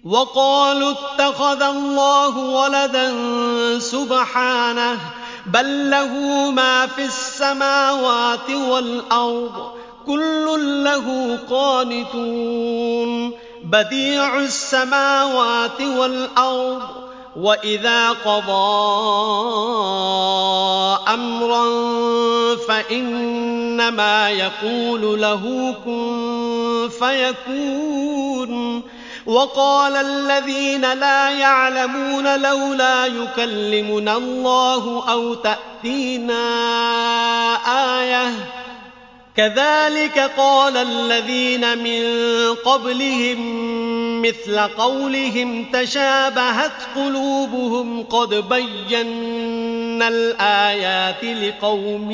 وقالوا اتخذ الله ولدا سبحانه بل له ما في السماوات والأرض كل له قانتون بديع السماوات والأرض وإذا قضى أمرا فإنما يقول له كن فيكون وقال الذين لا يعلمون لولا يكلمنا الله أو تأتينا آية كذلك قال الذين من قبلهم مثل قولهم تشابهت قلوبهم قد بينا الآيات لقوم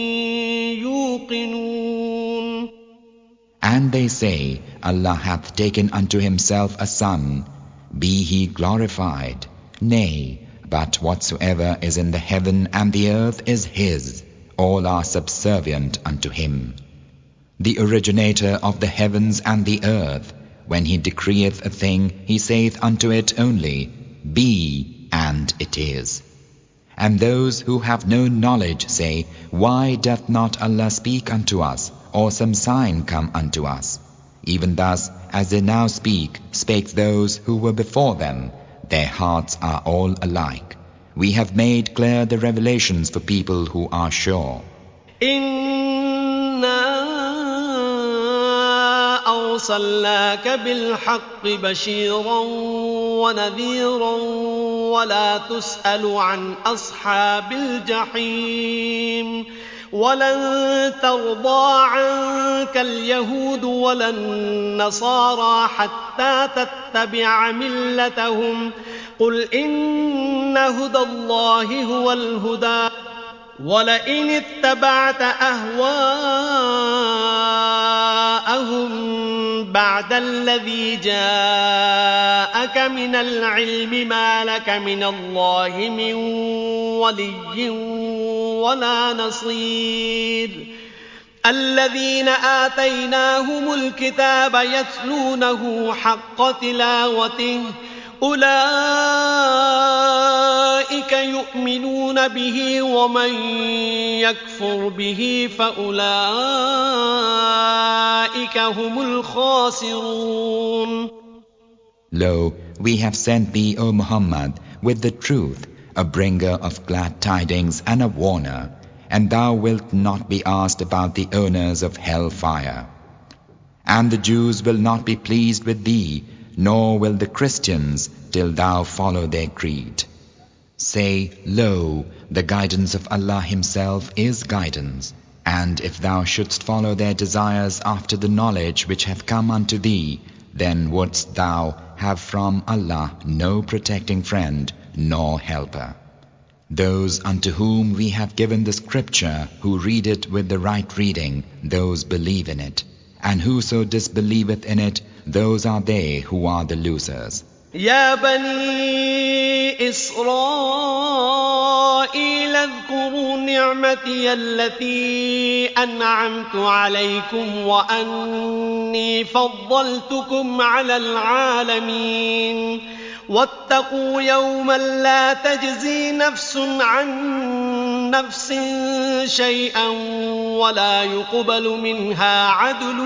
يوقنون. And they say, Allah hath taken unto himself a son, be he glorified. Nay, but whatsoever is in the heaven and the earth is his, all are subservient unto him. The originator of the heavens and the earth, when he decreeth a thing, he saith unto it only, be, and it is. And those who have no knowledge say, why doth not Allah speak unto us, or some sign come unto us? Even thus, as they now speak, spake those who were before them. Their hearts are all alike. We have made clear the revelations for people who are sure. أرسلناك بالحق بشيرا ونذيرا ولا تسأل عن أصحاب الجحيم ولن ترضى عنك اليهود ولا النصارى حتى تتبع ملتهم قل إن هدى الله هو الهدى ولئن اتبعت أهواءهم بعد الذي جاءك من العلم ما لك من الله من ولي ولا نصير الذين آتيناهم الكتاب يتلونه حق تلاوته أولئك يؤمنون به ومن يكفر به فأولئك هم الخاسرون. Lo, we have sent thee, O Muhammad, with the truth, a bringer of glad tidings and a warner, and thou wilt not be asked about the owners of hell-fire. And the Jews will not be pleased with thee, nor will the Christians, till thou follow their creed. Say, lo, the guidance of Allah Himself is guidance, and if thou shouldst follow their desires after the knowledge which hath come unto thee, then wouldst thou have from Allah no protecting friend nor helper. Those unto whom we have given the scripture, who read it with the right reading, those believe in it. And whoso disbelieveth in it, those are they who are the losers. يا بني إسرائيل اذكروا نعمتي التي أنعمت عليكم وأني فضلتكم على العالمين واتقوا يوما لا تجزي نفس عن نفس شيئا ولا يقبل منها عدل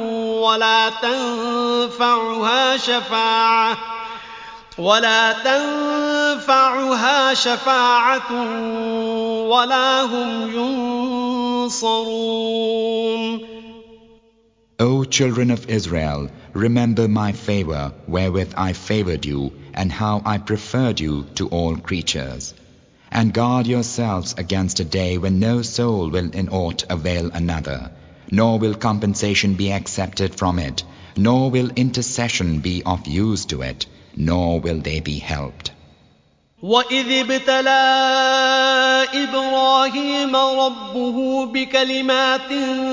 ولا تنفعها شفاعة ولا هم ينصرون. O children of Israel, remember my favor wherewith I favored you, and how I preferred you to all creatures. And guard yourselves against a day when no soul will in aught avail another, nor will compensation be accepted from it, nor will intercession be of use to it, nor will they be helped. وَإِذِ ابْتَلَى إِبْرَاهِيمَ رَبُّهُ بِكَلِمَاتٍ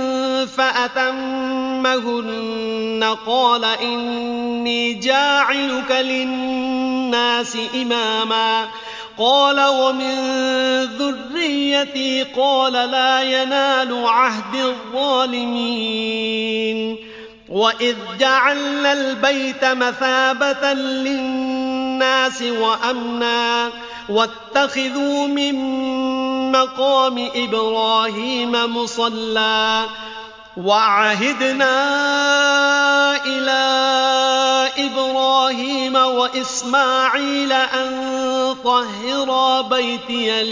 فَأَتَمَّهُنَّ قَالَ إِنِّي جَاعِلُكَ لِلنَّاسِ إِمَامًا قَالَ وَمِن ذُرِّيَّتِي قَالَ لَا يَنَالُ عَهْدِي الظَّالِمِينَ وإذ جعلنا البيت مثابة للناس وأمنا واتخذوا من مقام إبراهيم مصلى وعهدنا إلى إبراهيم وإسماعيل أن طهرا بيتي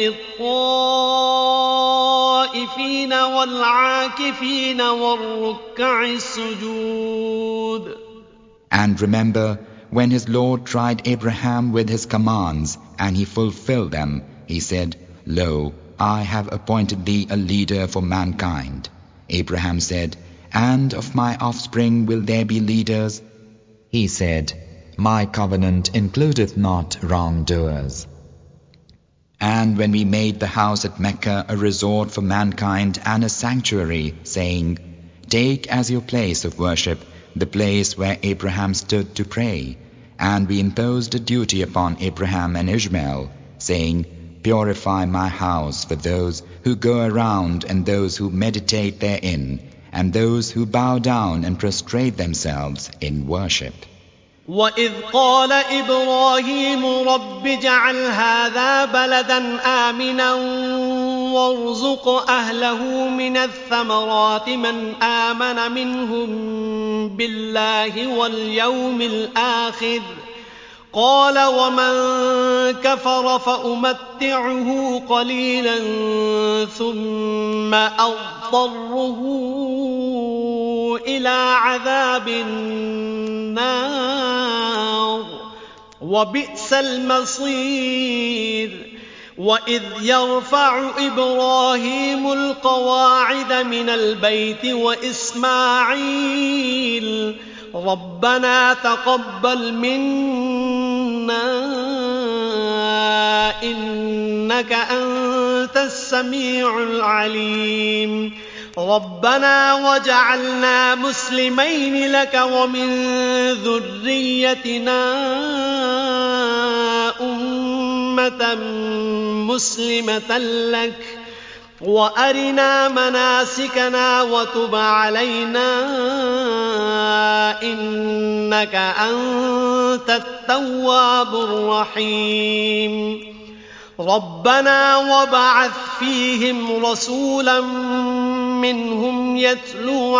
للطائفين والعاكفين والركع السجود. And remember, when his Lord tried Abraham with his commands, and he fulfilled them, he said, Lo, I have appointed thee a leader for mankind. Abraham said, And of my offspring will there be leaders? He said, My covenant includeth not wrongdoers. And when we made the house at Mecca a resort for mankind and a sanctuary, saying, Take as your place of worship the place where Abraham stood to pray, and we imposed a duty upon Abraham and Ishmael, saying, Purify my house for those who go around and those who meditate therein, and those who bow down and prostrate themselves in worship. وَإِذْ قَالَ إِبْرَاهِيمُ رَبِّ اجْعَلْ هَذَا بَلَدًا آمِنًا وَارْزُقْ أَهْلَهُ مِنَ الثَّمَرَاتِ مَنْ آمَنَ مِنْهُم بِاللَّهِ وَالْيَوْمِ الْآخِرِ قَالَ وَمَنْ كَفَرَ فَأُمَتِّعُهُ قَلِيلًا ثُمَّ أَضْطَرُّهُ إِلَى عَذَابِ النَّارِ وَبِئْسَ الْمَصِيرُ. وَإِذْ يَرْفَعُ إِبْرَاهِيمُ الْقَوَاعِدَ مِنَ الْبَيْتِ وَإِسْمَاعِيلُ رَبَّنَا تَقَبَّلْ مِنَّا إِنَّكَ أَنْتَ السَّمِيعُ الْعَلِيمُ رَبَّنَا وَاجْعَلْنَا مُسْلِمَيْنِ لَكَ وَمِنْ ذُرِّيَّتِنَا أُمَّةً مُسْلِمَةً لَكَ وَأَرِنَا مَنَاسِكَنَا وَتُبْ عَلَيْنَا إِنَّكَ أَنْتَ التَّوَّابُ الرَّحِيمُ رَبَّنَا وَابْعَثْ فِيهِمْ رَسُولًا مِّنْهُمْ يَتْلُو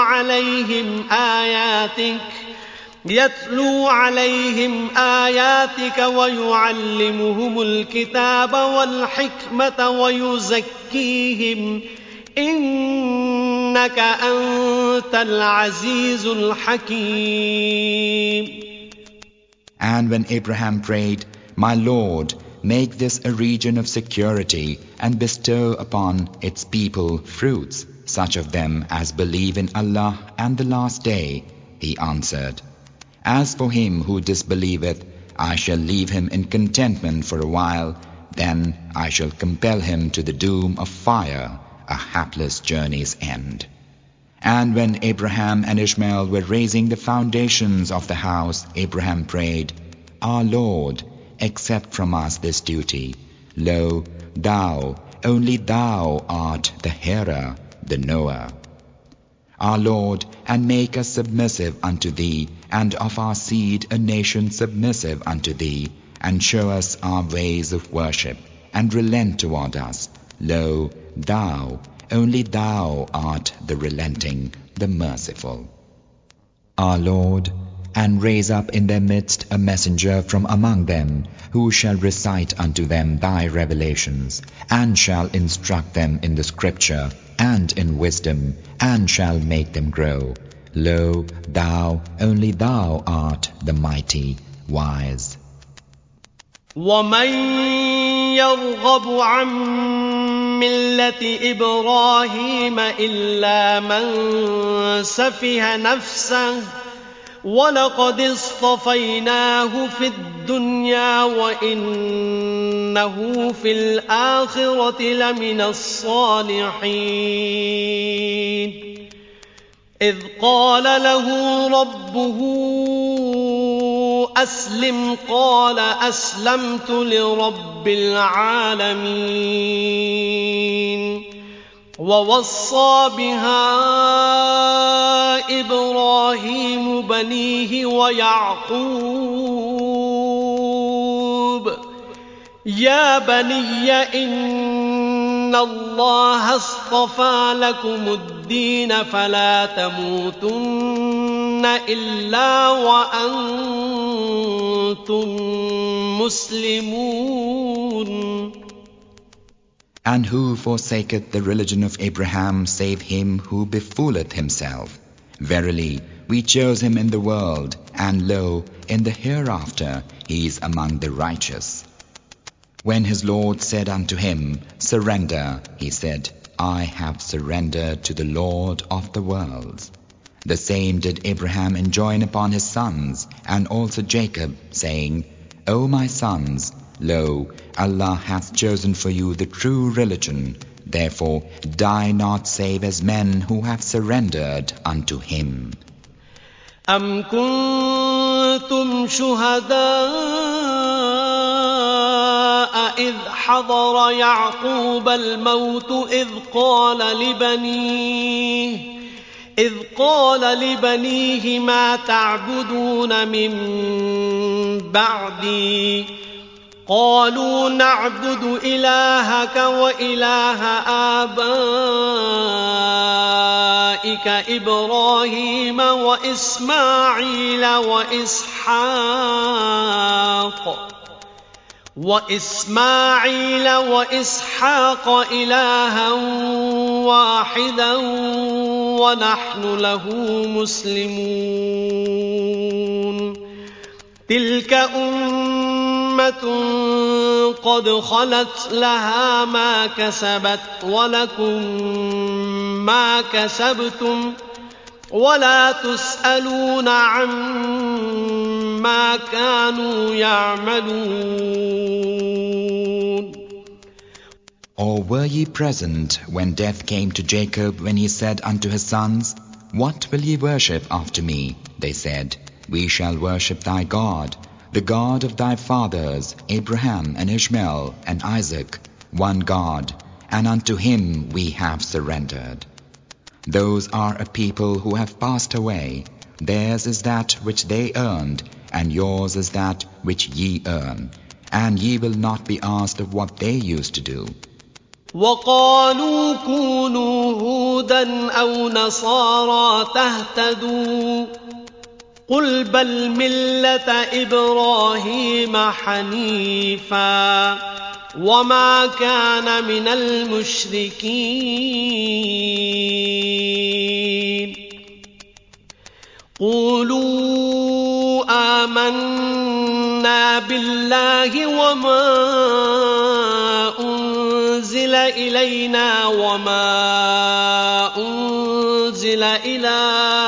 عَلَيْهِمْ آيَاتِكَ وَيُعَلِّمُهُمُ الْكِتَابَ وَالْحِكْمَةَ وَيُزَكِّيهِمْ إِنَّكَ أَنْتَ الْعَزِيزُ الْحَكِيمُ. And when Abraham prayed, My Lord, make this a region of security and bestow upon its people fruits, such of them as believe in Allah and the last day, he answered, As for him who disbelieveth, I shall leave him in contentment for a while, then I shall compel him to the doom of fire, a hapless journey's end. And when Abraham and Ishmael were raising the foundations of the house, Abraham prayed, Our Lord, accept from us this duty. Lo, thou, only thou art the hearer, the knower. Our Lord, and make us submissive unto thee, and of our seed a nation submissive unto thee, and show us our ways of worship, and relent toward us. Lo, thou, only thou art the relenting, the merciful. Our Lord, and raise up in their midst a messenger from among them, who shall recite unto them thy revelations, and shall instruct them in the scripture, and in wisdom, and shall make them grow. Lo, thou, only thou art the mighty, wise. وَمَنْ يَرْغَبُ عَنْ مِلَّةِ إِبْرَاهِيمَ إِلَّا مَنْ سَفِهَ نَفْسَهُ وَلَقَدِ اصْطَفَيْنَاهُ فِي الدُّنْيَا وَإِنَّهُ فِي الْآخِرَةِ لَمِنَ الصَّالِحِينَ إِذْ قَالَ لَهُ رَبُّهُ أَسْلِمْ قَالَ أَسْلَمْتُ لِرَبِّ الْعَالَمِينَ وَوَصَّى بِهَا إبراهيم بنيه ويعقوب يا بني إن الله اصطفى لكم الدين فلا تموتن إلا وأنتم مسلمون. And who forsaketh the religion of Abraham save him who befooleth himself? Verily, we chose him in the world, and lo, in the hereafter he is among the righteous. When his Lord said unto him, Surrender, he said, I have surrendered to the Lord of the worlds. The same did Abraham enjoin upon his sons, and also Jacob, saying, O my sons, lo, Allah hath chosen for you the true religion. Therefore die not save as men who have surrendered unto him. أم كنتم شهداء إذ حضر يعقوب الموت إذ قال لبنيه ما تعبدون من بعدي قالوا نعبد إلهك وإله آبائك إبراهيم وإسماعيل وإسحاق إلها واحدا ونحن له مسلمون. تلك أمة قد خلت لها ما كسبت ولكم ما كسبتم ولا تسألون عما كانوا يعملون. Or were ye present when death came to Jacob, when he said unto his sons, What will ye worship after me? They said, We shall worship thy God, the God of thy fathers, Abraham and Ishmael and Isaac, one God, and unto him we have surrendered. Those are a people who have passed away. Theirs is that which they earned, and yours is that which ye earn, and ye will not be asked of what they used to do. وقالوا كونوا هودا أو نصارى تهتدوا قل بل ملة إبراهيم حنيفا وما كان من المشركين. قولوا آمنا بالله وما أنزل إلينا وما أنزل إلى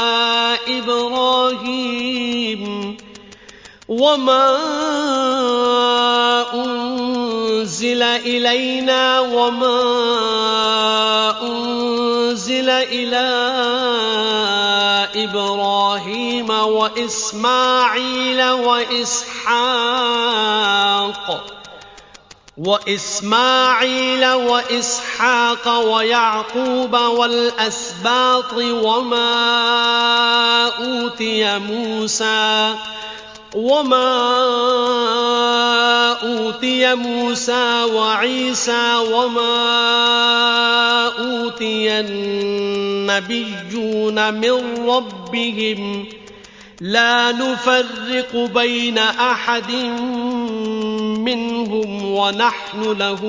إبراهيم وإسماعيل وإسحاق ويعقوب والأسباط وما أوتي موسى وعيسى وما أوتي النبيون من ربهم لا نفرق بين أحد منهم ونحن له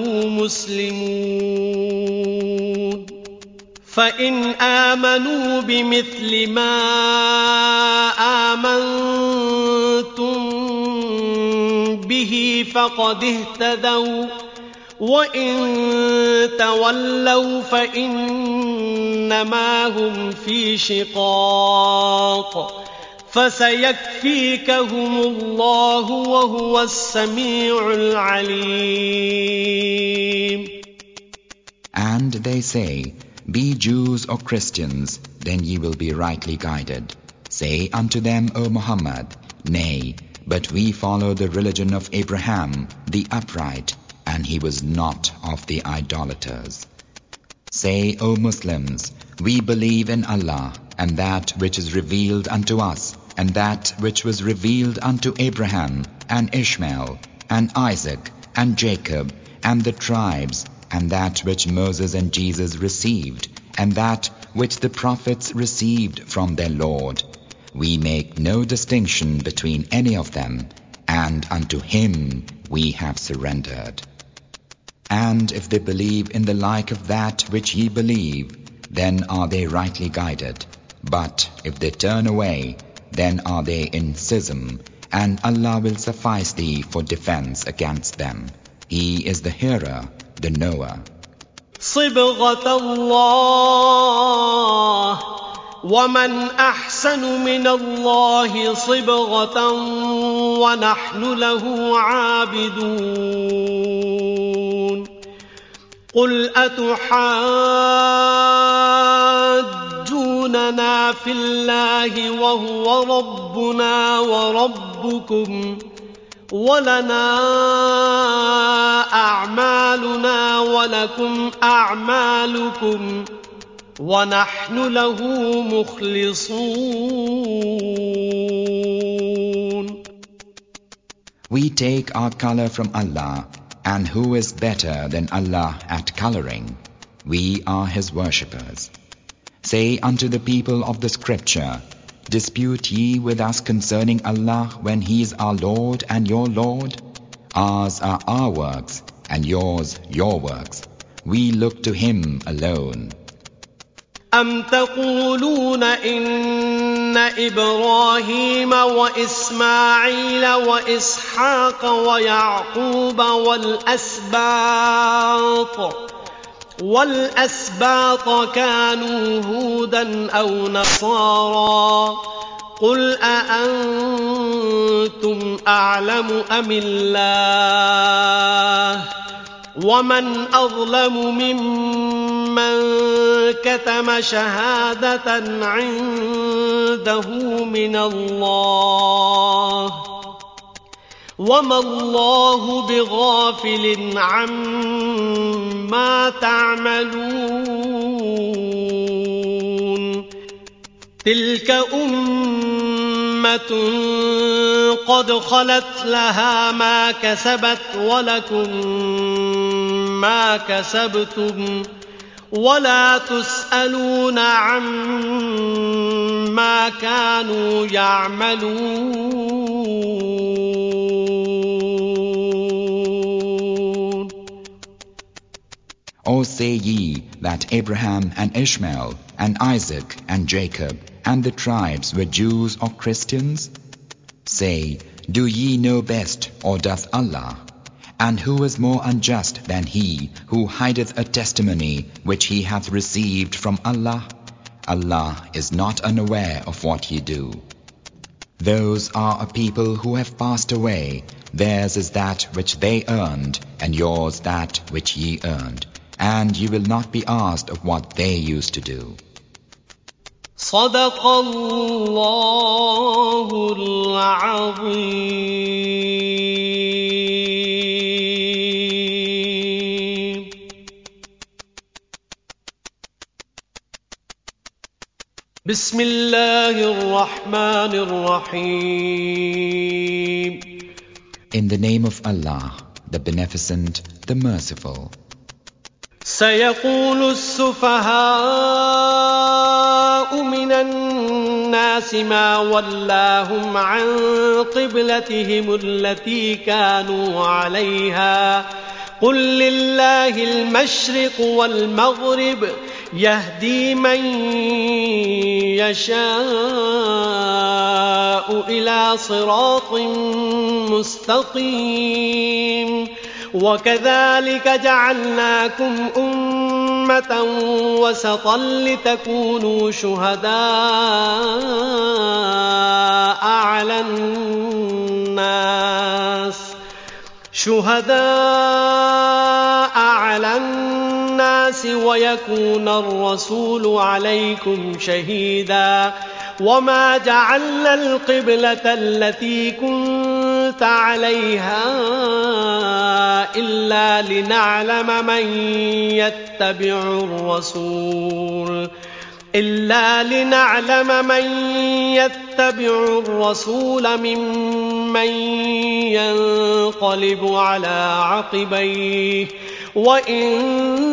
مسلمون. فإن آمنوا بمثل ما آمنتم به فقد اهتدوا وإن تولوا فإنما هم في شقاق فسيكفيكهم الله وهو السميع العليم. And they say, Be Jews or Christians, then ye will be rightly guided. Say unto them, O Muhammad, Nay, but we follow the religion of Abraham, the upright, and he was not of the idolaters. Say, O Muslims, we believe in Allah, and that which is revealed unto us, and that which was revealed unto Abraham, and Ishmael, and Isaac, and Jacob, and the tribes, and that which Moses and Jesus received, and that which the prophets received from their Lord. We make no distinction between any of them, and unto him we have surrendered. And if they believe in the like of that which ye believe, then are they rightly guided. But if they turn away, then are they in schism, and Allah will suffice thee for defense against them. He is the hearer, the knower. صبغة الله ومن أحسن من الله صبغة ونحن له عابدون قل أتحاجوننا في الله وهو ربنا وربكم ولنا أعمالنا ولكم أعمالكم ونحن له مخلصون. We take our color from Allah, and who is better than Allah at coloring? We are His worshippers. Say unto the people of the scripture, dispute ye with us concerning Allah when He is our Lord and your Lord? Ours are our works, and yours your works. We look to Him alone. أم تقولون إن إبراهيم وإسماعيل وإسحاق ويعقوب والأسباط كانوا هودا أو نصارى قل أأنتم أعلم أم الله ومن أظلم ممن كتم شهادة عنده من الله وما الله بغافل عما تعملون تلك أمة قد خلت لها ما كسبت ولكم ما كسبتم ولا تسألون عما كانوا يعملون. Or say ye that Abraham and Ishmael and Isaac and Jacob and the tribes were Jews or Christians? Say, do ye know best, or doth Allah? And who is more unjust than he who hideth a testimony which he hath received from Allah? Allah is not unaware of what ye do. Those are a people who have passed away. Theirs is that which they earned, and yours that which ye earned. And ye will not be asked of what they used to do. صدق الله العظيم. بسم الله الرحمن الرحيم. In the name of Allah, the Beneficent, the Merciful. سيقول السفهاء من الناس ما ولاهم عن قبلتهم التي كانوا عليها قل لله المشرق والمغرب يهدي من يشاء إلى صراط مستقيم وكذلك جعلناكم أمة وسطا لتكونوا شهداء على الناس ويكون الرسول عليكم شهيدا وما جعلنا القبلة التي كنت عليها إلا لنعلم من يتبع الرسول إلا لنعلم من يتبع الرسول ممن ينقلب على عقبيه وإن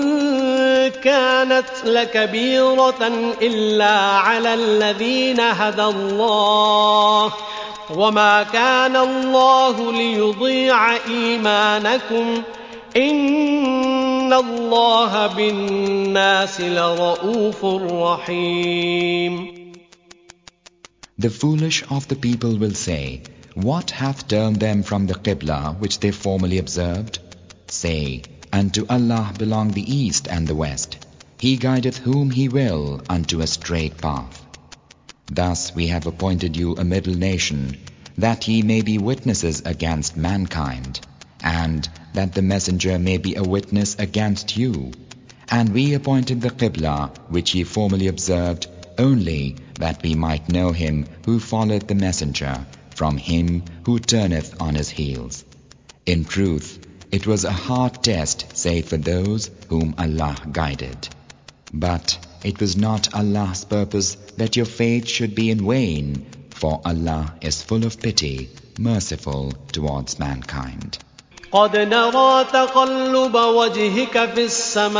كانت لكبيرة إلا على الذين هدى الله وما كان الله ليضيع إيمانكم إن الله بالناس لرؤوف رحيم. The foolish of the people will say, What hath turned them from the Qibla which they formerly observed? Say, Unto Allah belong the east and the west. He guideth whom He will unto a straight path. Thus we have appointed you a middle nation, that ye may be witnesses against mankind, and that the messenger may be a witness against you. And we appointed the Qibla, which ye formerly observed, only that we might know him who followed the messenger from him who turneth on his heels. In truth, it was a hard test save for those whom Allah guided. But it was not Allah's purpose that your faith should be in vain, for Allah is full of pity, merciful towards mankind. قد نرى تقلب وجهك في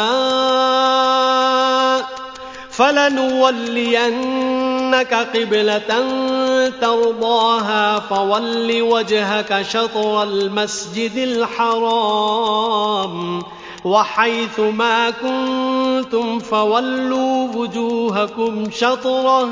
السماء فلنولينك قبلة ترضاها فول وجهك شطر المسجد الحرام وحيث ما كنتم فولوا وجوهكم شطره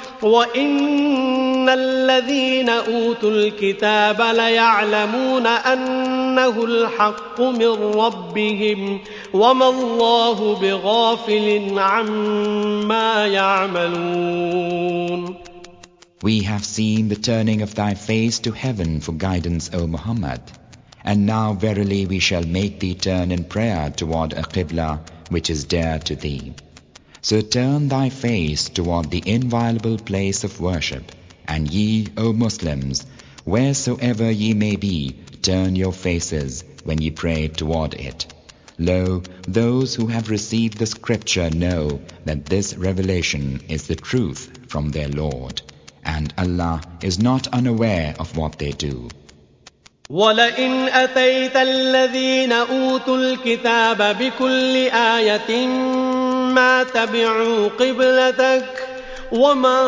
وإن الذين أوتوا الكتاب ليعلمون أنه الحق من ربهم وما الله بغافل عما يعملون. We have seen the turning of thy face to heaven for guidance, O Muhammad. And now verily we shall make thee turn in prayer toward a Qibla which is dear to thee. So turn thy face toward the inviolable place of worship, and ye, O Muslims, wheresoever ye may be, turn your faces when ye pray toward it. Lo, those who have received the scripture know that this revelation is the truth from their Lord, and Allah is not unaware of what they do. وَلَئِنْ أَتَيْتَ الَّذِينَ أُوتُوا الْكِتَابَ بِكُلِّ آيَةٍ مَا تَبِعُوا قِبْلَتَكَ وَمَا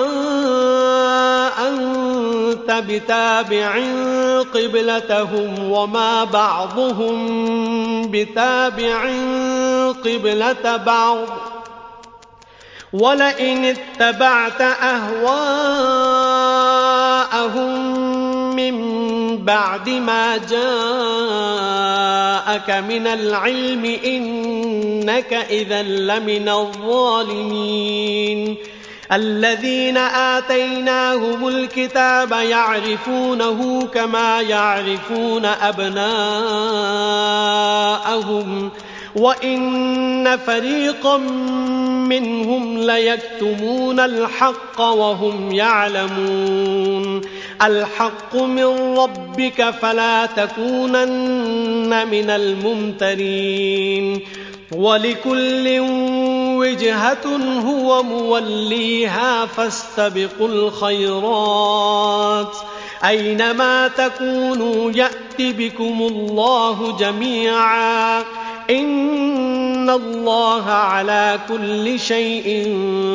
أَنْتَ بِتَابِعٍ قِبْلَتَهُمْ وَمَا بَعْضُهُمْ بِتَابِعٍ قِبْلَةَ بَعْضٍ وَلَئِنِ اتَّبَعْتَ أَهْوَاءَهُمْ مِنْ بَعْدِ مَا جَاءَكَ مِنَ الْعِلْمِ إِنَّكَ إِذًا لَمِنَ الظَّالِمِينَ. الَّذِينَ آتَيْنَاهُمُ الْكِتَابَ يَعْرِفُونَهُ كَمَا يَعْرِفُونَ أَبْنَاءَهُمْ وَإِنَّ فَرِيقًا مِّنْهُمْ لَيَكْتُمُونَ الْحَقَّ وَهُمْ يَعْلَمُونَ. الْحَقُّ مِنْ رَبِّكَ فَلَا تَكُونَنَّ مِنَ الْمُمْتَرِينَ. وَلِكُلٍّ وِجْهَةٌ هُوَ مُوَلِّيهَا فَاسْتَبِقُوا الْخَيْرَاتِ أَيْنَمَا تَكُونُوا يَأْتِ بِكُمُ اللَّهُ جَمِيعًا إِنَّ اللَّهَ عَلَى كُلِّ شَيْءٍ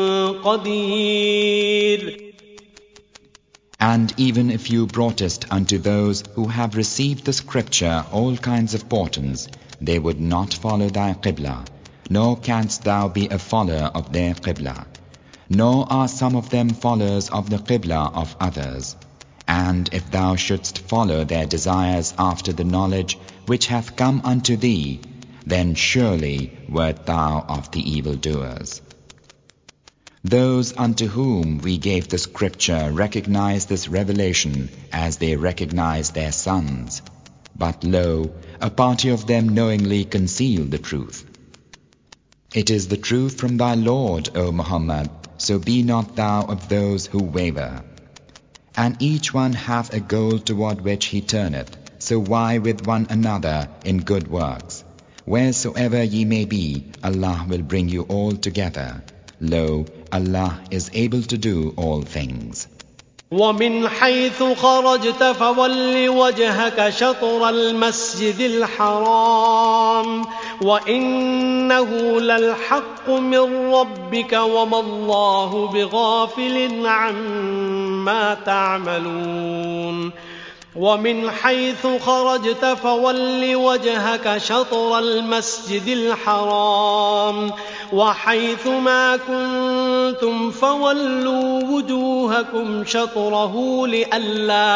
قَدِيرٌ. And even if you broughtest unto those who have received the scripture all kinds of portents, they would not follow thy Qibla, nor canst thou be a follower of their Qibla. Nor are some of them followers of the Qibla of others. And if thou shouldst follow their desires after the knowledge which hath come unto thee, then surely wert thou of the evildoers. Those unto whom we gave the scripture recognize this revelation as they recognize their sons. But lo, a party of them knowingly conceal the truth. It is the truth from thy Lord, O Muhammad, so be not thou of those who waver. And each one hath a goal toward which he turneth, so vie with one another in good works. Wheresoever ye may be, Allah will bring you all together. Lo, Allah is able to do all things. ومن حيث خرجت فول وجهك شطر المسجد الحرام وإنه للحق من ربك وما الله بغافل عما تعملون ومن حيث خرجت فول وجهك شطر المسجد الحرام وحيث ما كنتم فولوا وجوهكم شطره لئلا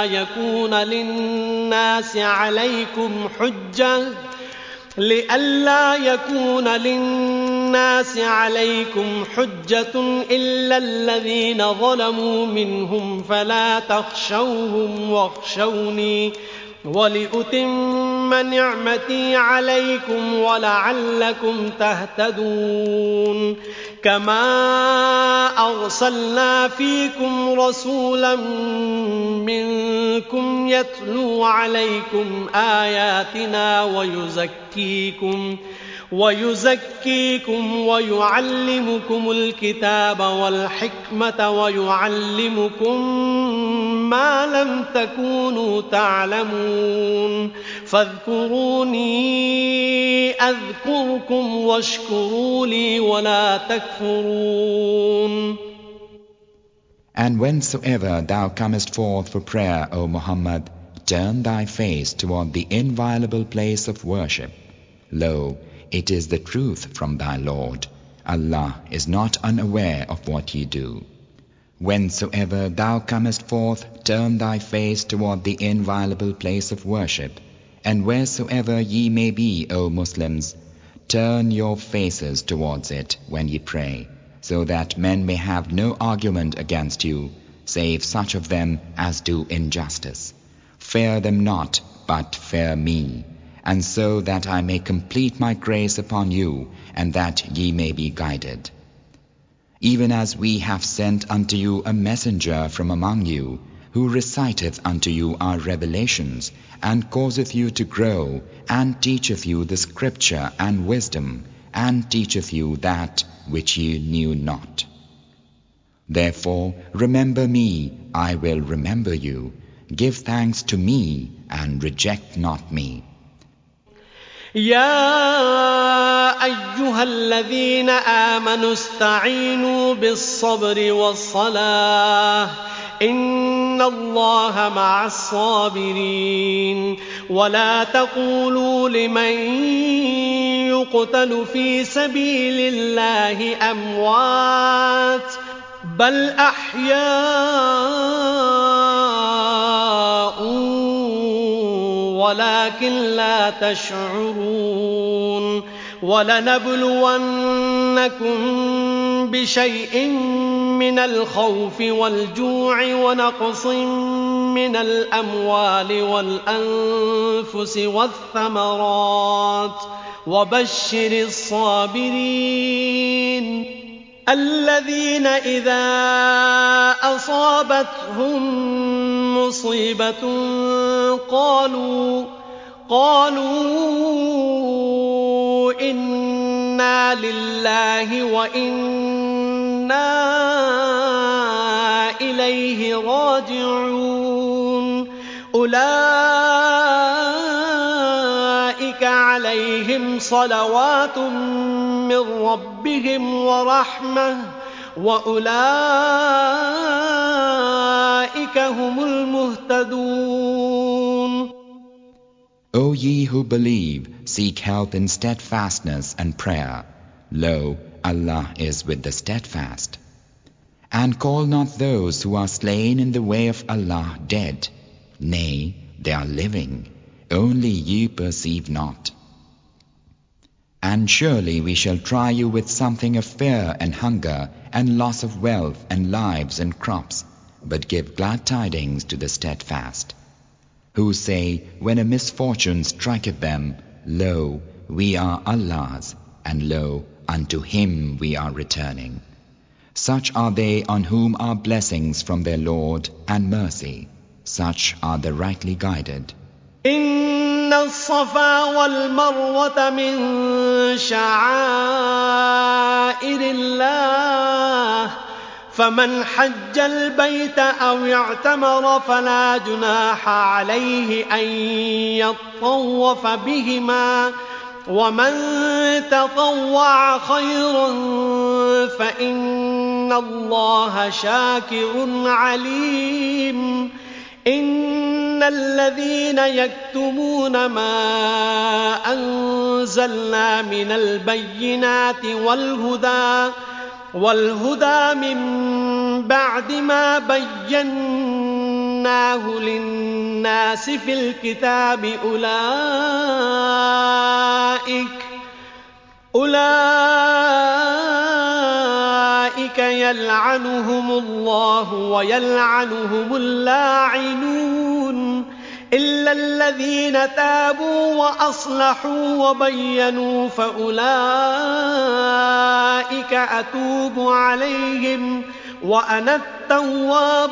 يكون للناس عليكم حجة إلا الذين ظلموا منهم فلا تخشوهم واخشوني ولأتم نعمتي عليكم ولعلكم تهتدون كما أرسلنا فيكم رسولا منكم يتلو عليكم آياتنا ويزكيكم ويعلمكم الكتاب والحكمة ويعلمكم ما لم تكونوا تعلمون فاذكروني أذكركم واشكروا لي ولا تكفرون. And whensoever thou comest forth for prayer, O Muhammad, turn thy face toward the inviolable place of worship. Lo, it is the truth from thy Lord. Allah is not unaware of what ye do. Whensoever thou comest forth, turn thy face toward the inviolable place of worship. And wheresoever ye may be, O Muslims, turn your faces towards it when ye pray, so that men may have no argument against you, save such of them as do injustice. Fear them not, but fear me, and so that I may complete my grace upon you, and that ye may be guided. Even as we have sent unto you a messenger from among you, who reciteth unto you our revelations, and causeth you to grow, and teacheth you the scripture and wisdom, and teacheth you that which ye knew not. Therefore remember me, I will remember you. Give thanks to me, and reject not me. يا أيها الذين آمنوا استعينوا بالصبر والصلاة إن الله مع الصابرين ولا تقولوا لمن يقتل في سبيل الله أموات بل أحياء ولكن لا تشعرون ولنبلونكم بشيء من الخوف والجوع ونقص من الأموال والأنفس والثمرات وبشر الصابرين الذين إذا أصابتهم مصيبة قالوا إنا لله وإنا إليه راجعون أولئك عليهم صلوات من ربهم ورحمة وأولئك هم المهتدون. O ye who believe, seek help in steadfastness and prayer. Lo, Allah is with the steadfast. And call not those who are slain in the way of Allah dead. Nay, they are living, only ye perceive not. And surely we shall try you with something of fear and hunger, and loss of wealth and lives and crops, but give glad tidings to the steadfast, who say, when a misfortune striketh them, lo, we are Allah's, and lo, unto Him we are returning. Such are they on whom are blessings from their Lord and mercy. Such are the rightly guided. إن الصفا والمروة من شعائر الله فمن حج البيت أو اعتمر فلا جناح عليه أن يطوف بهما ومن تطوع خيرا فإن الله شاكر عليم إن الذين يكتمون ما أنزلنا من البينات والهدى من بعد ما بيناه للناس في الكتاب أولئك يلعنهم الله ويلعنهم اللاعنون إلا الذين تابوا وأصلحوا وبينوا فأولئك أتوب عليهم وأنا التواب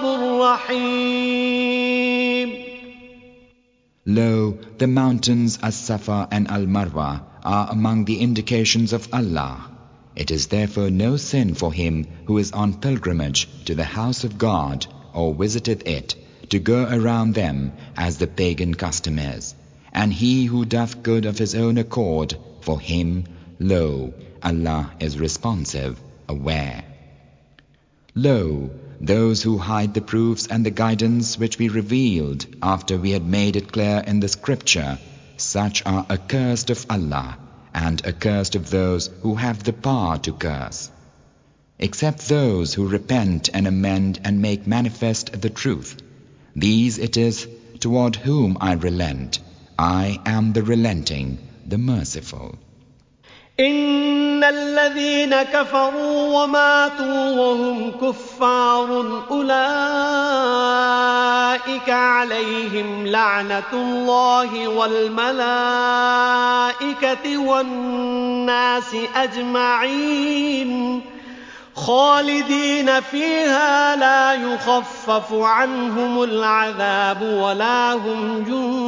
الرحيم. Lo, the mountains As-Safa and Al-Marwa are among the indications of Allah. It is therefore no sin for him who is on pilgrimage to the house of God or visiteth it, to go around them as the pagan custom is. And he who doth good of his own accord, for him, lo, Allah is responsive, aware. Lo, those who hide the proofs and the guidance which we revealed after we had made it clear in the scripture, such are accursed of Allah and accursed of those who have the power to curse. Except those who repent and amend and make manifest the truth. These it is toward whom I relent. I am the relenting, the merciful. إن الذين كفروا وماتوا وهم كفار أولئك عليهم لعنة الله والملائكة والناس أجمعين خالدين فيها لا يخفف عنهم العذاب ولا هم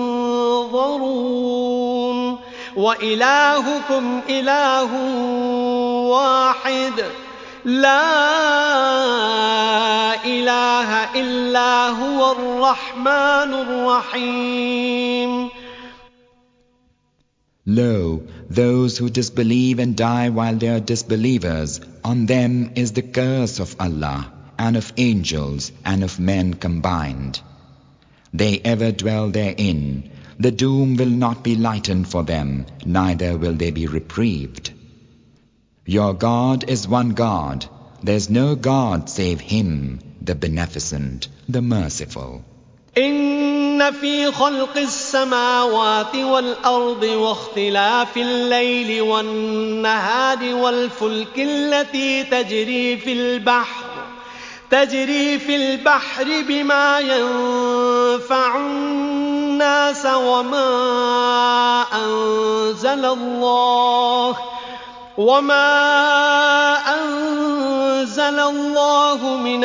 ينظرون وإلهكم إله واحد لا إله إلا هو الرحمن الرحيم. Lo, those who disbelieve and die while they are disbelievers, on them is the curse of Allah and of angels and of men combined. They ever dwell therein. The doom will not be lightened for them, neither will they be reprieved. Your God is one God. There is no God save Him, the Beneficent, the Merciful. إن في خلق السماوات والأرض واختلاف الليل والنهار والفلك التي تجري في البحر بما ينفع الناس وما أنزل الله من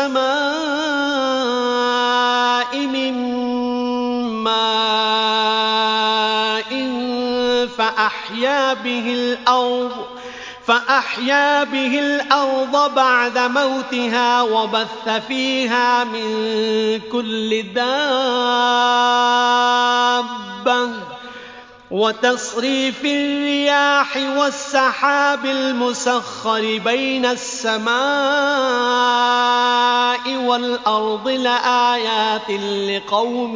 السماء من ماء فأحيا به الأرض بعد موتها وبث فيها من كل دابة وتصريف الرياح والسحاب المسخر بين السماء والأرض لآيات لقوم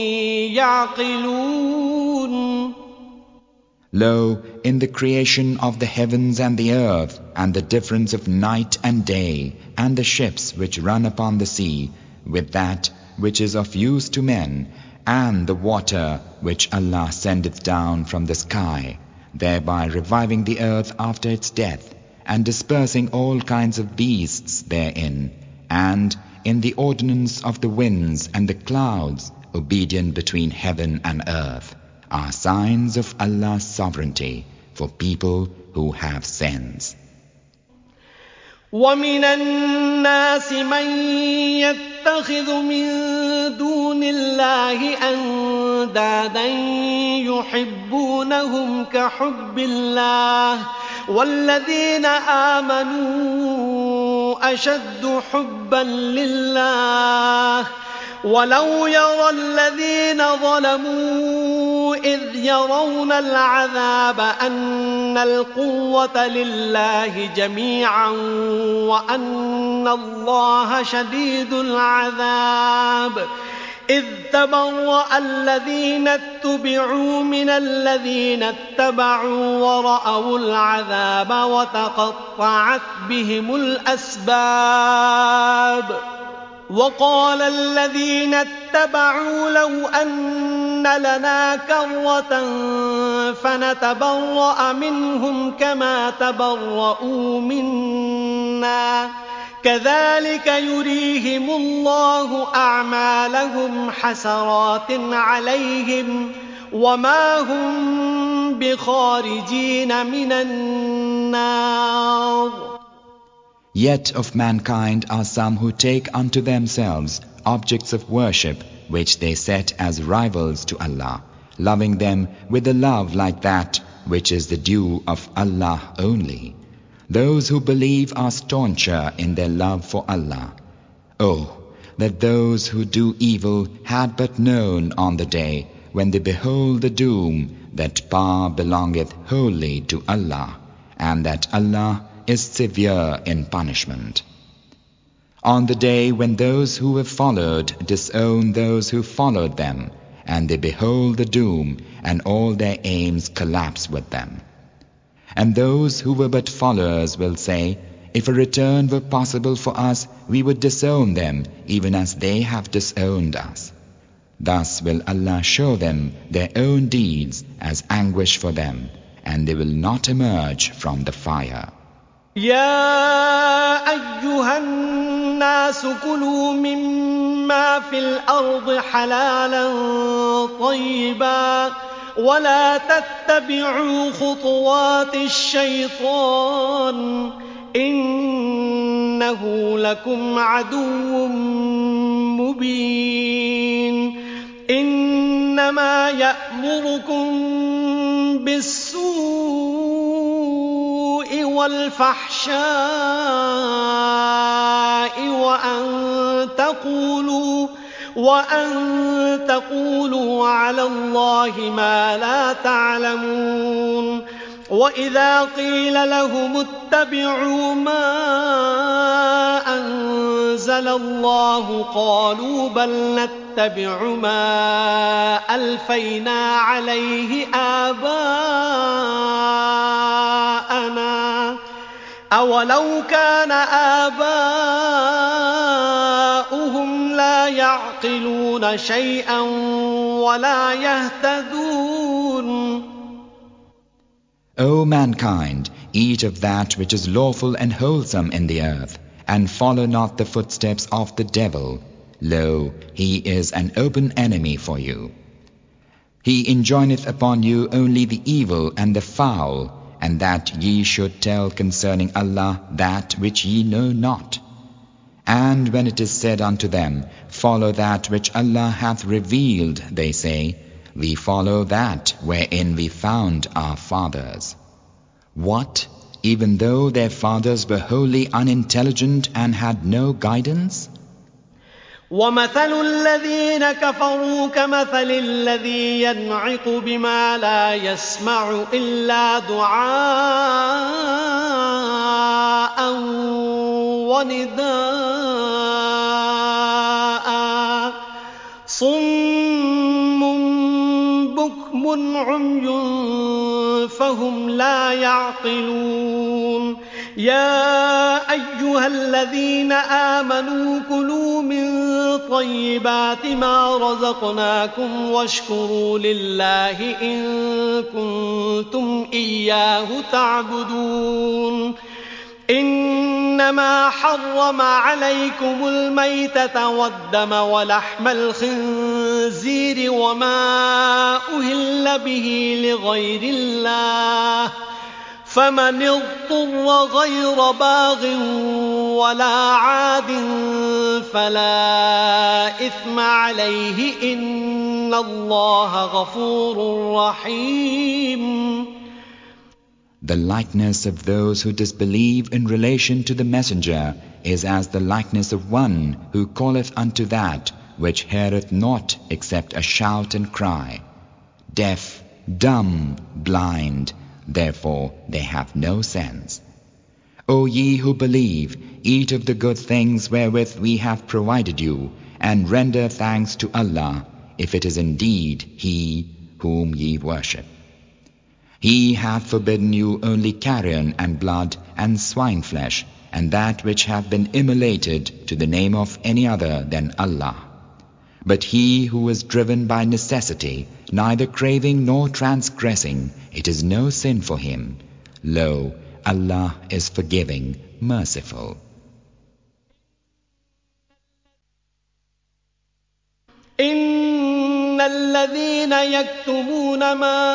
يعقلون. Lo, in the creation of the heavens and the earth, and the difference of night and day, and the ships which run upon the sea, with that which is of use to men, and the water which Allah sendeth down from the sky, thereby reviving the earth after its death, and dispersing all kinds of beasts therein, and in the ordinance of the winds and the clouds, obedient between heaven and earth, are signs of Allah's sovereignty for people who have sense. ومن الناس من يتخذ من دون الله أندادا يحبونهم كحب الله والذين آمنوا أشد حبا لله ولو يرى الذين ظلموا إذ يرون العذاب أن القوة لله جميعا وأن الله شديد العذاب إذ تبرأ الذين اتبعوا من الذين اتبعوا ورأوا العذاب وتقطعت بهم الأسباب وقال الذين اتبعوا لو أن لنا كرة فنتبرأ منهم كما تبرؤوا منا كذلك يريهم الله أعمالهم حسرات عليهم وما هم بخارجين من النار. Yet of mankind are some who take unto themselves objects of worship which they set as rivals to Allah, loving them with a love like that which is the due of Allah only. Those who believe are stauncher in their love for Allah. Oh, that those who do evil had but known on the day when they behold the doom that power belongeth wholly to Allah, and that Allah is severe in punishment. On the day when those who have followed disown those who followed them, and they behold the doom, and all their aims collapse with them. And those who were but followers will say, if a return were possible for us, we would disown them, even as they have disowned us. Thus will Allah show them their own deeds as anguish for them, and they will not emerge from the fire. يا أيها الناس كلوا مما في الأرض حلالا طيبا ولا تتبعوا خطوات الشيطان إنه لكم عدو مبين إنما يأمركم بالسوء والفحشاء وأن تقولوا على الله ما لا تعلمون وإذا قيل لهم اتبعوا ما أنزل الله قالوا بل نتبع ما ألفينا عليه آباءنا أولو كان آباؤهم لا يعقلون شيئا ولا يهتدون. O mankind, eat of that which is lawful and wholesome in the earth, and follow not the footsteps of the devil. Lo, he is an open enemy for you. He enjoineth upon you only the evil and the foul, and that ye should tell concerning Allah that which ye know not. And when it is said unto them, follow that which Allah hath revealed, they say, we follow that wherein we found our fathers. What, even though their fathers were wholly unintelligent and had no guidance? وَمَثَلُ الَّذِينَ كَفَرُوا كَمَثَلِ الَّذِي يَنْعِقُ بِمَا لَا يَسْمَعُ إِلَّا دُعَاءً وَنِدَاءً صُمٌّ بُكْمٌ عُمْيٌ فَهُمْ لَا يَعْقِلُونَ. يَا أَيُّهَا الَّذِينَ آمَنُوا كُلُوا مِن طَيِّبَاتِ مَا رَزَقْنَاكُمْ وَاشْكُرُوا لِلَّهِ إِن كُنتُمْ إِيَّاهُ تَعْبُدُونَ. إِنَّمَا حَرَّمَ عَلَيْكُمُ الْمَيْتَةَ وَالدَّمَ وَلَحْمَ الْخِنزِيرِ وَمَا أُهِلَّ بِهِ لِغَيْرِ اللَّهِ فَمَنِ اضْطُرَّ غَيْرَ بَاغٍ وَلَا عَادٍ فَلَا إِثْمَ عَلَيْهِ إِنَّ اللَّهَ غَفُورٌ رَّحِيمٌ. The likeness of those who disbelieve in relation to the messenger is as the likeness of one who calleth unto that which heareth not except a shout and cry, deaf, dumb, blind, therefore they have no sense. O ye who believe, eat of the good things wherewith we have provided you, and render thanks to Allah, if it is indeed He whom ye worship. He hath forbidden you only carrion and blood and swine flesh, and that which hath been immolated to the name of any other than Allah. But he who is driven by necessity, neither craving nor transgressing, it is no sin for him. Lo, Allah is forgiving, merciful. إِنَّ الَّذِينَ يَكْتُمُونَ مَا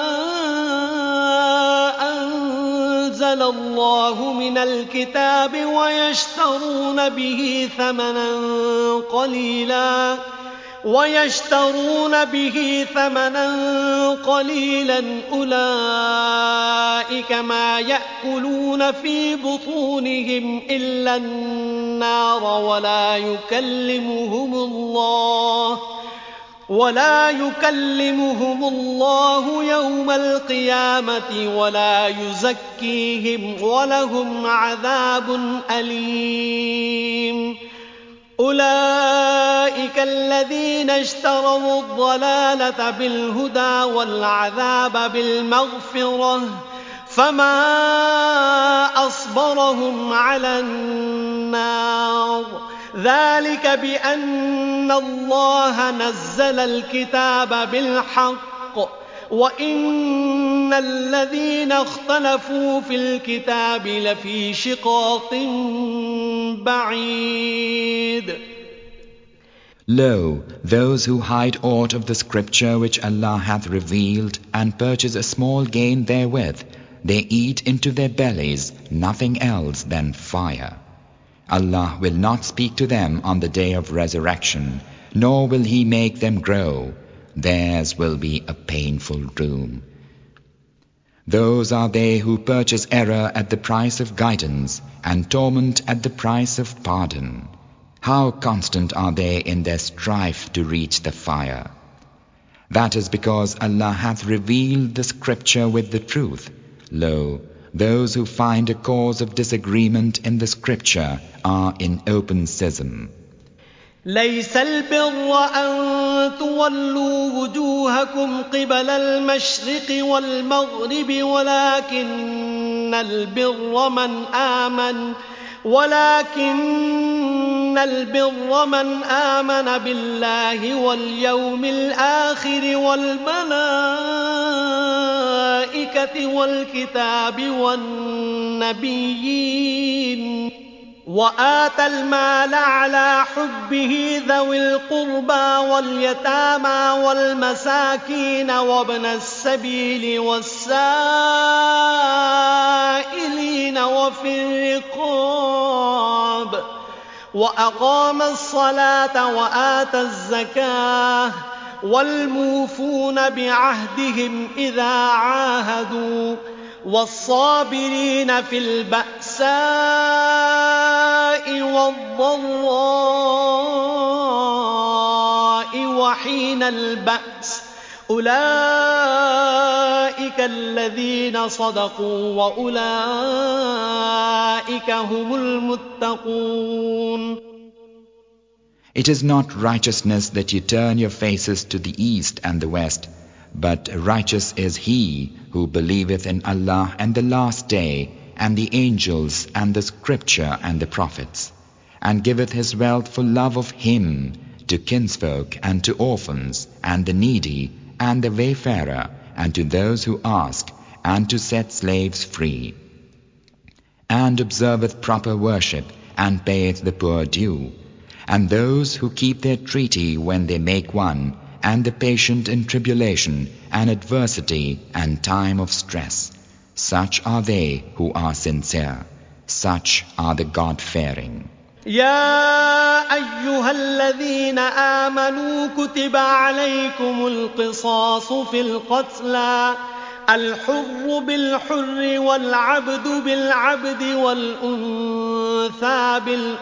أَنزَلَ اللَّهُ مِنَ الْكِتَابِ وَيَشْتَرُونَ بِهِ ثَمَنًا قَلِيلًا أُولَئِكَ مَا يَأْكُلُونَ فِي بُطُونِهِمْ إِلَّا النَّارَ ولا يكلمهم الله يوم القيامة ولا يزكيهم ولهم عذاب أليم. أولئك الذين اشتروا الضلالة بالهدى والعذاب بالمغفرة فما أصبرهم على النار ذلك بأن الله نزل الكتاب بالحق وإن الذين اختلفوا في الكتاب لفي شقاق بعيد. Lo, those who hide aught of the scripture which Allah hath revealed and purchase a small gain therewith, they eat into their bellies nothing else than fire. Allah will not speak to them on the day of resurrection, nor will He make them grow. Theirs will be a painful doom. Those are they who purchase error at the price of guidance, and torment at the price of pardon. How constant are they in their strife to reach the fire! That is because Allah hath revealed the scripture with the truth. Lo, those who find a cause of disagreement in the scripture are in open schism. ليس البر أن تولوا وجوهكم قبل المشرق والمغرب ولكن البر من آمن بالله واليوم الآخر والملائكة والكتاب والنبيين وآتى المال على حبه ذوي القربى واليتامى والمساكين وابن السبيل والسائلين وفي الرقاب وأقام الصلاة وآتى الزكاة والموفون بعهدهم إذا عاهدوا والصابرين في البأساء والضراء وحين البأس أولئك الذين صدقوا وأولئك هم المتقون. It is not righteousness that you turn your faces to the east and the west, but righteous is he who believeth in Allah and the last day, and the angels, and the scripture, and the prophets, and giveth his wealth for love of Him, to kinsfolk, and to orphans, and the needy, and the wayfarer, and to those who ask, and to set slaves free. And observeth proper worship, and payeth the poor due, and those who keep their treaty when they make one, and the patient in tribulation, and adversity, and time of stress. Such are they who are sincere. Such are the God-fearing. يا أيها الذين آمنوا كتب عليكم القصاص في القتلى الحر بالحر والعبد بالعبد والأنثى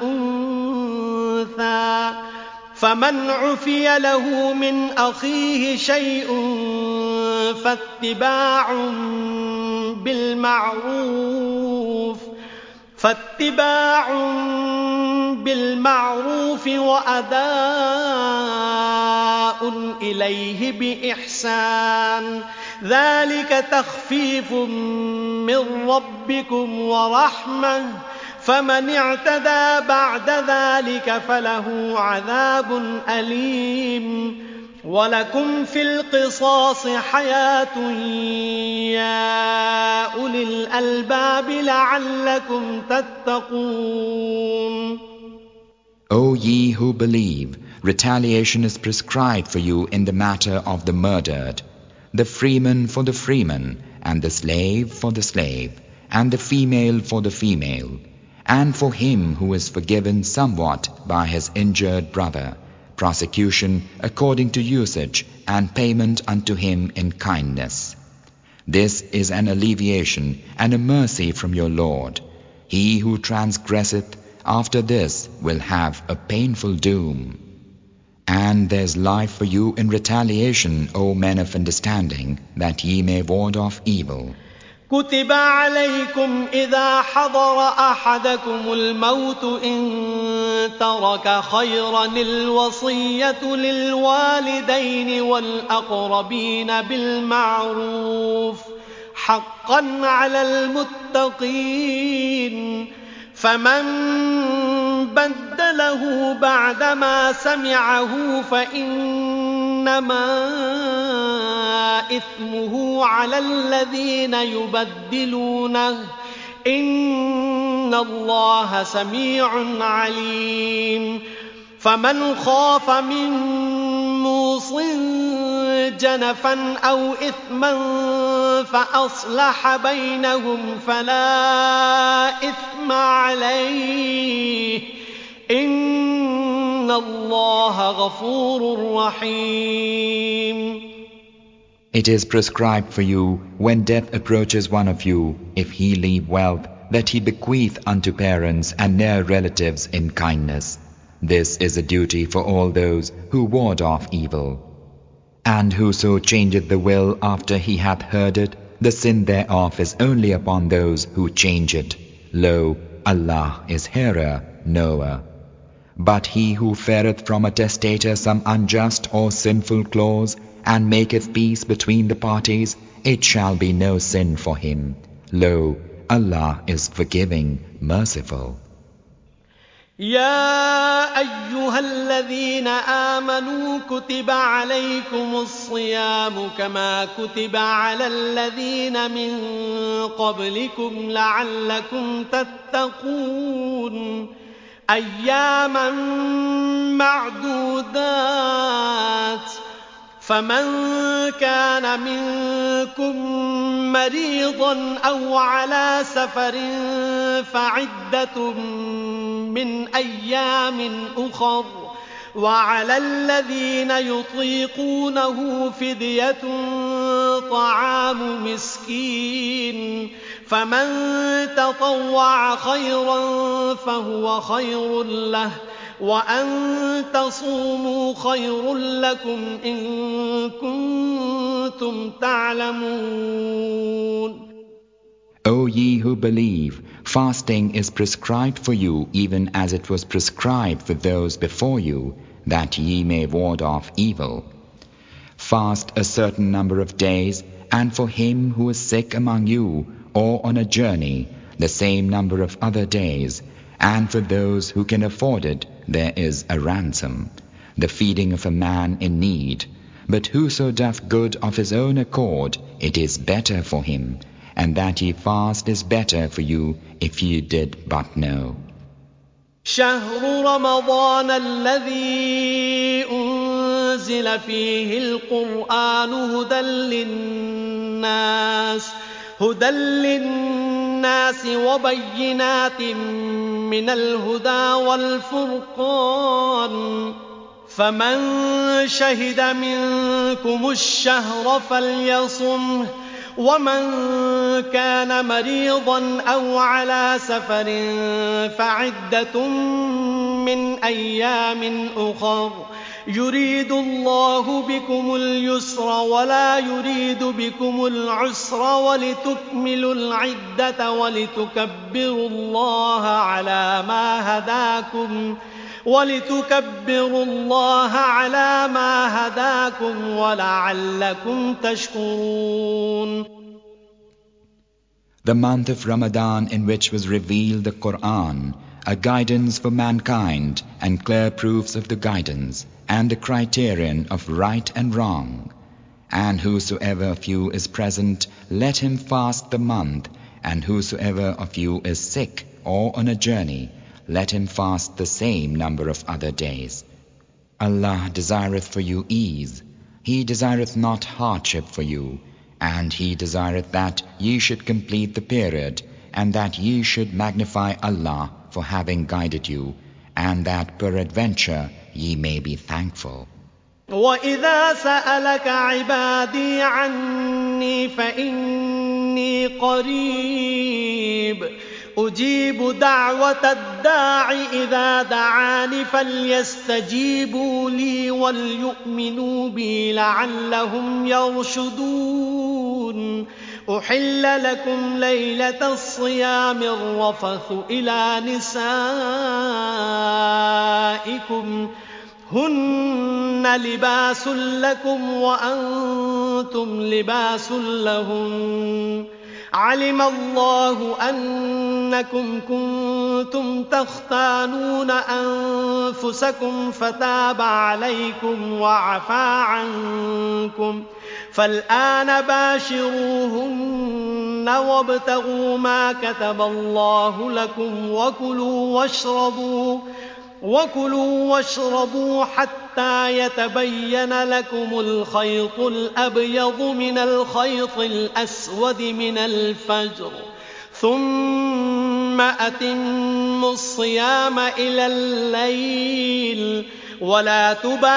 بالأنثى فمن عفي له من أخيه شيء فاتباع بالمعروف وأداء إليه بإحسان ذلك تخفيف من ربكم ورحمة فمن اعتدى بعد ذلك فله عذاب أليم ولكم في القصاص حياة يا أولي الألباب لعلكم تتقون. O ye who believe, retaliation is prescribed for you in the matter of the murdered, the freeman for the freeman, and the slave for the slave, and the female for the female, and for him who is forgiven somewhat by his injured brother, prosecution according to usage, and payment unto him in kindness. This is an alleviation and a mercy from your Lord. He who transgresseth after this will have a painful doom. And there's life for you in retaliation, O men of understanding, that ye may ward off evil. كتب عليكم إذا حضر أحدكم الموت إن ترك خيرا الوصية للوالدين والأقربين بالمعروف حقا على المتقين فمن بدله بعدما سمعه فإنما إثمه على الذين يبدلونه إن الله سميع عليم فمن خاف من موص جنفا أو إثما فأصلح بينهم فلا إثم عليه إن الله غفور رحيم. It is prescribed for you, when death approaches one of you, if he leave wealth, that he bequeath unto parents and near relatives in kindness. This is a duty for all those who ward off evil. And whoso changeth the will after he hath heard it, the sin thereof is only upon those who change it. Lo, Allah is hearer, knower. But he who fareth from a testator some unjust or sinful clause, and maketh peace between the parties, it shall be no sin for him. Lo, Allah is forgiving, merciful. يا أيها الذين آمنوا كتب عليكم الصيام كما كتب على الذين من قبلكم لعلكم تتقون أياما معدودات فمن كان منكم مريضا أو على سفر فعدة من أيام أخر وعلى الذين يطيقونه فدية طعام مسكين فمن تطوع خيرا فهو خير له وأن تصوموا خير لكم إن كنتم تعلمون. O ye who believe, fasting is prescribed for you even as it was prescribed for those before you, that ye may ward off evil. Fast a certain number of days, and for him who is sick among you, or on a journey, the same number of other days, and for those who can afford it, there is a ransom, the feeding of a man in need. But whoso doth good of his own accord, it is better for him, and that ye fast is better for you if ye did but know. شهر رمضان الذي أنزل فيه القرآن هدى للناس للناس وبينات من الهدى والفرقان فمن شهد منكم الشهر فليصمه ومن كان مريضا أو على سفر فعدة من أيام أخر يريد الله بكم اليسر ولا يريد بكم العسر ولتكملوا العدة ولتكبروا الله على ما هداكم ولعلكم تشكرون. The month of Ramadan, in which was revealed the Quran, a guidance for mankind and clear proofs of the guidance, and a criterion of right and wrong. And whosoever of you is present, let him fast the month, and whosoever of you is sick or on a journey, let him fast the same number of other days. Allah desireth for you ease. He desireth not hardship for you, and He desireth that ye should complete the period, and that ye should magnify Allah for having guided you, and that peradventure ye may be thankful. وَإِذَا سَأَلَكَ عِبَادِي عَنِّي فَإِنِّي قَرِيبٌ أُجِيبُ دَعْوَةَ الدَّاعِ إِذَا دَعَانِ فَلْيَسْتَجِيبُوا لِي وَلْيُؤْمِنُوا بِي لَعَلَّهُمْ يَرْشُدُونَ. أُحِلَّ لَكُمْ لَيْلَةَ الصِّيَامِ الرَّفَثُ إِلَى نِسَائِكُمْ هن لباس لكم وأنتم لباس لهن علم الله أنكم كنتم تختانون أنفسكم فتاب عليكم وعفى عنكم فالآن باشروهن وابتغوا ما كتب الله لكم وكلوا واشربوا حتى يتبين لكم الخيط الأبيض من الخيط الأسود من الفجر ثم أتموا الصيام إلى الليل ولا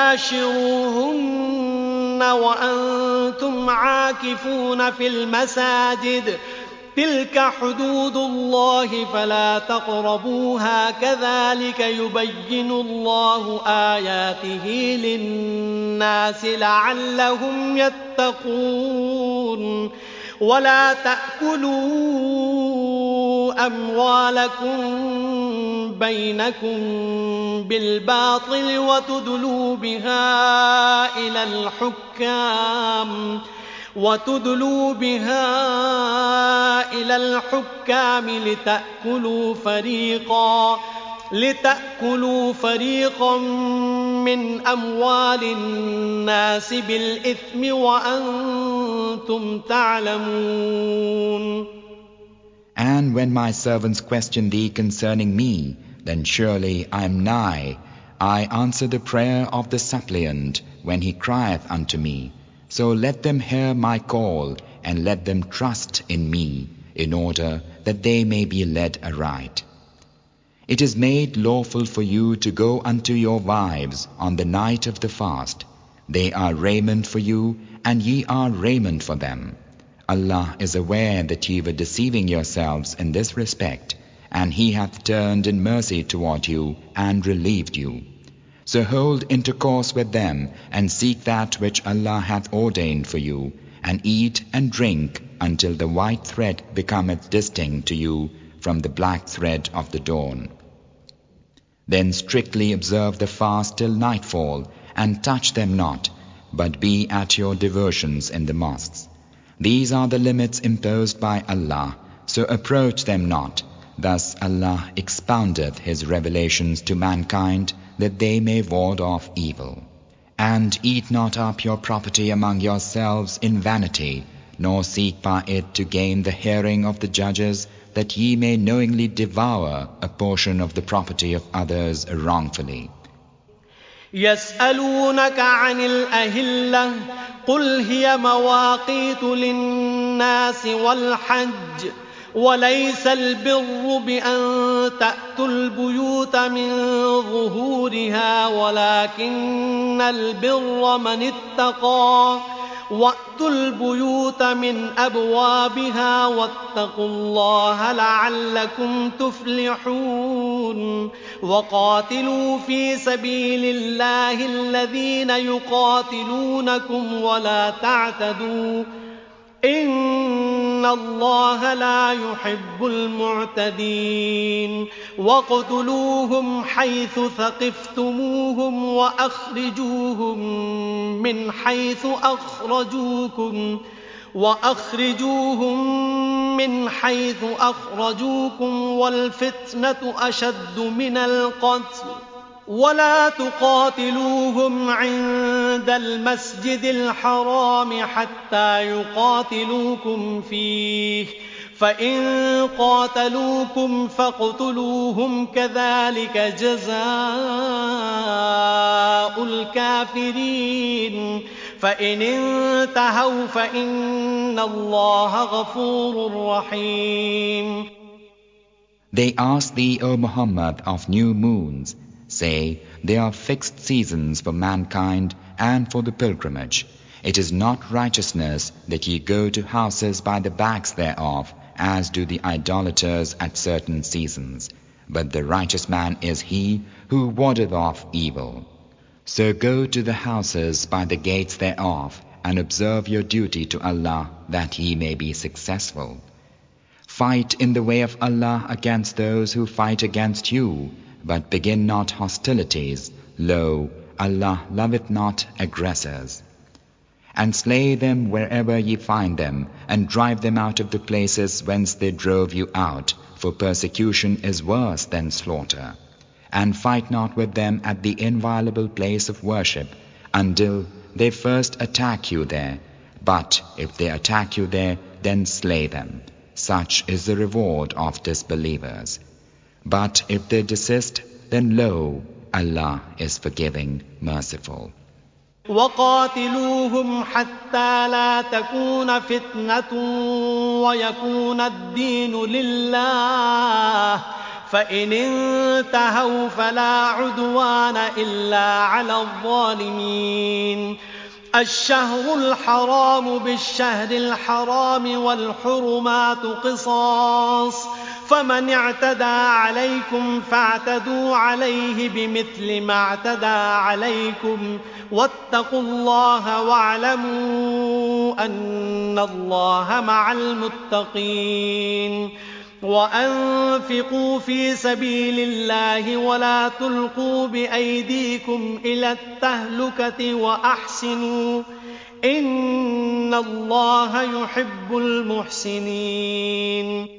تباشروهن وأنتم عاكفون في المساجد تلك حدود الله فلا تقربوها كذلك يبين الله آياته للناس لعلهم يتقون. ولا تأكلوا أموالكم بينكم بالباطل وتدلوا بها إلى الحكام لتأكلوا فريقا من أموال الناس بالإثم وأنتم تعلمون. And when my servants question thee concerning me, then surely I am nigh. I answer the prayer of the suppliant when he crieth unto me. So let them hear my call, and let them trust in me, in order that they may be led aright. It is made lawful for you to go unto your wives on the night of the fast. They are raiment for you, and ye are raiment for them. Allah is aware that ye were deceiving yourselves in this respect, and He hath turned in mercy toward you and relieved you. So hold intercourse with them, and seek that which Allah hath ordained for you, and eat and drink until the white thread becometh distinct to you from the black thread of the dawn. Then strictly observe the fast till nightfall, and touch them not, but be at your devotions in the mosques. These are the limits imposed by Allah, so approach them not. Thus Allah expoundeth His revelations to mankind, that they may ward off evil. And eat not up your property among yourselves in vanity, nor seek by it to gain the hearing of the judges, that ye may knowingly devour a portion of the property of others wrongfully. يسألونك عن الأهلة قل هي مواقيت للناس والحج وليس البر بأن تأتوا البيوت من ظهورها ولكن البر من اتقى وأتوا البيوت من أبوابها واتقوا الله لعلكم تفلحون وقاتلوا في سبيل الله الذين يقاتلونكم ولا تعتدوا إن الله لا يحب المعتدين واقتلوهم حيث ثقفتموهم وأخرجوهم من حيث أخرجوكم والفتنة أشد من القتل ولا تقاتلوهم عند المسجد الحرام حتى يقاتلوكم فيه فإن قاتلوكم فاقتلوهم كذلك جزاء الكافرين فإن انتهوا فإن الله غفور رحيم. They ask thee, O Muhammad, of new moons. Say, they are fixed seasons for mankind and for the pilgrimage. It is not righteousness that ye go to houses by the backs thereof, as do the idolaters at certain seasons. But the righteous man is he who wardeth off evil. So go to the houses by the gates thereof, and observe your duty to Allah, that ye may be successful. Fight in the way of Allah against those who fight against you, but begin not hostilities. Lo, Allah loveth not aggressors. And slay them wherever ye find them, and drive them out of the places whence they drove you out, for persecution is worse than slaughter. And fight not with them at the inviolable place of worship, until they first attack you there. But if they attack you there, then slay them. Such is the reward of disbelievers. But if they desist, then lo, Allah is forgiving, merciful. وقاتلوهم حتى لا تكون فتنة ويكون الدين لله فإن انتهوا فلا عدوان إلا على الظالمين. الشهر الحرام بالشهر الحرام والحرمات قصاص فمن اعتدى عليكم فاعتدوا عليه بمثل ما اعتدى عليكم واتقوا الله واعلموا أن الله مع المتقين. وأنفقوا في سبيل الله ولا تلقوا بأيديكم إلى التهلكة وأحسنوا إن الله يحب المحسنين.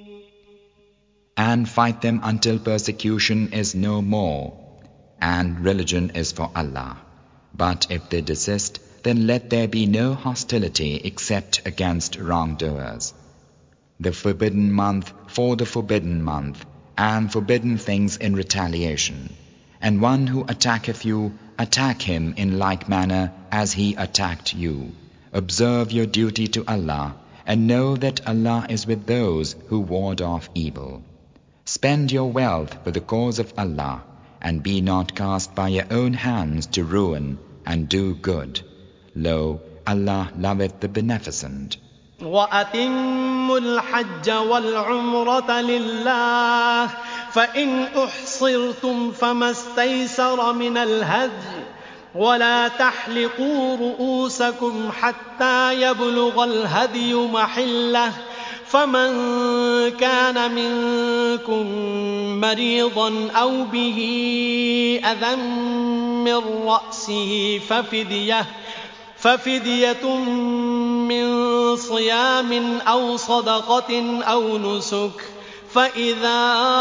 And fight them until persecution is no more, and religion is for Allah. But if they desist, then let there be no hostility except against wrongdoers. The forbidden month for the forbidden month, and forbidden things in retaliation. And one who attacketh you, attack him in like manner as he attacked you. Observe your duty to Allah, and know that Allah is with those who ward off evil. Spend your wealth for the cause of Allah, and be not cast by your own hands to ruin, and do good. Lo, Allah loveth the beneficent. وَأَتِمُّوا الْحَجَّ وَالْعُمْرَةَ لِلَّهِ فَإِنْ أُحْصِرْتُمْ فَمَا اسْتَيْسَرَ مِنَ الْهَدْيِ وَلَا تَحْلِقُوا رُؤُوسَكُمْ حَتَّى يَبْلُغَ الْهَدْيُ مَحِلَّهُ فَمَنْ كَانَ مِنْكُمْ مَرِيضًا أَوْ بِهِ أَذًى مِّن رَّأْسِهِ ففدية من صيام أو صدقة أو نسك فإذا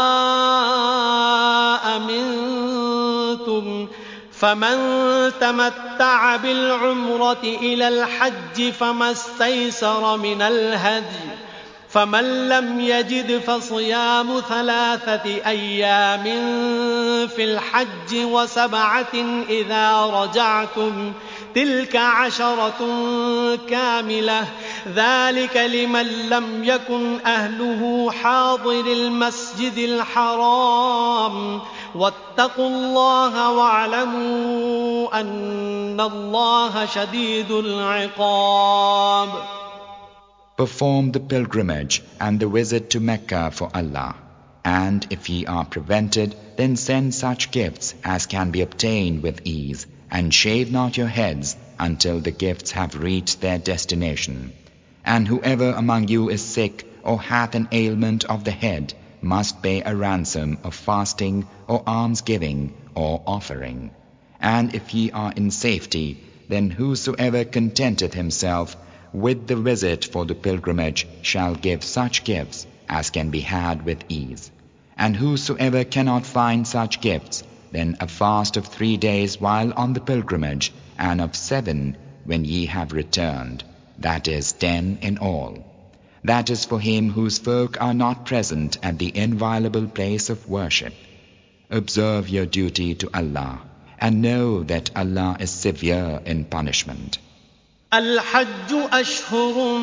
أمنتم فمن تمتع بالعمرة إلى الحج فما استيسر من الهدي فمن لم يجد فصيام 3 أيام في الحج و7 إذا رجعتم تلك 10 كاملة ذلك لمن لم يكن أهله حاضر المسجد الحرام واتقوا الله واعلموا أن الله شديد العقاب. Perform the pilgrimage and the visit to Mecca for Allah. And if ye are prevented, then send such gifts as can be obtained with ease, and shave not your heads until the gifts have reached their destination. And whoever among you is sick or hath an ailment of the head must pay a ransom of fasting or almsgiving or offering. And if ye are in safety, then whosoever contenteth himself with the visit for the pilgrimage shall give such gifts as can be had with ease. And whosoever cannot find such gifts, then a fast of 3 days while on the pilgrimage, and of 7 when ye have returned, that is 10 in all. That is for him whose folk are not present at the inviolable place of worship. Observe your duty to Allah, and know that Allah is severe in punishment. الحج أشهر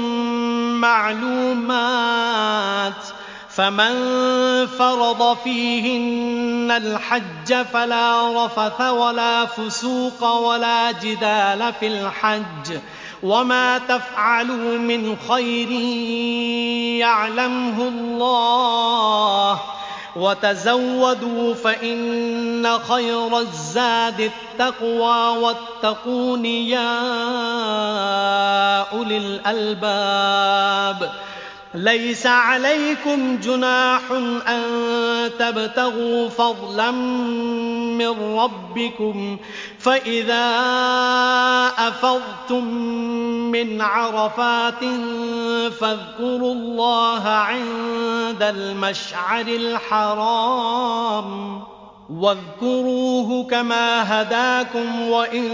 معلومات فمن فرض فيهن الحج فلا رفث ولا فسوق ولا جدال في الحج وما تفعلوا من خير يعلمه الله وتزودوا فإن خير الزاد التقوى واتقون يا أولي الألباب ليس عليكم جناح أن تبتغوا فضلا من ربكم فإذا أفضتم من عرفات فاذكروا الله عند المشعر الحرام واذكروه كما هداكم وإن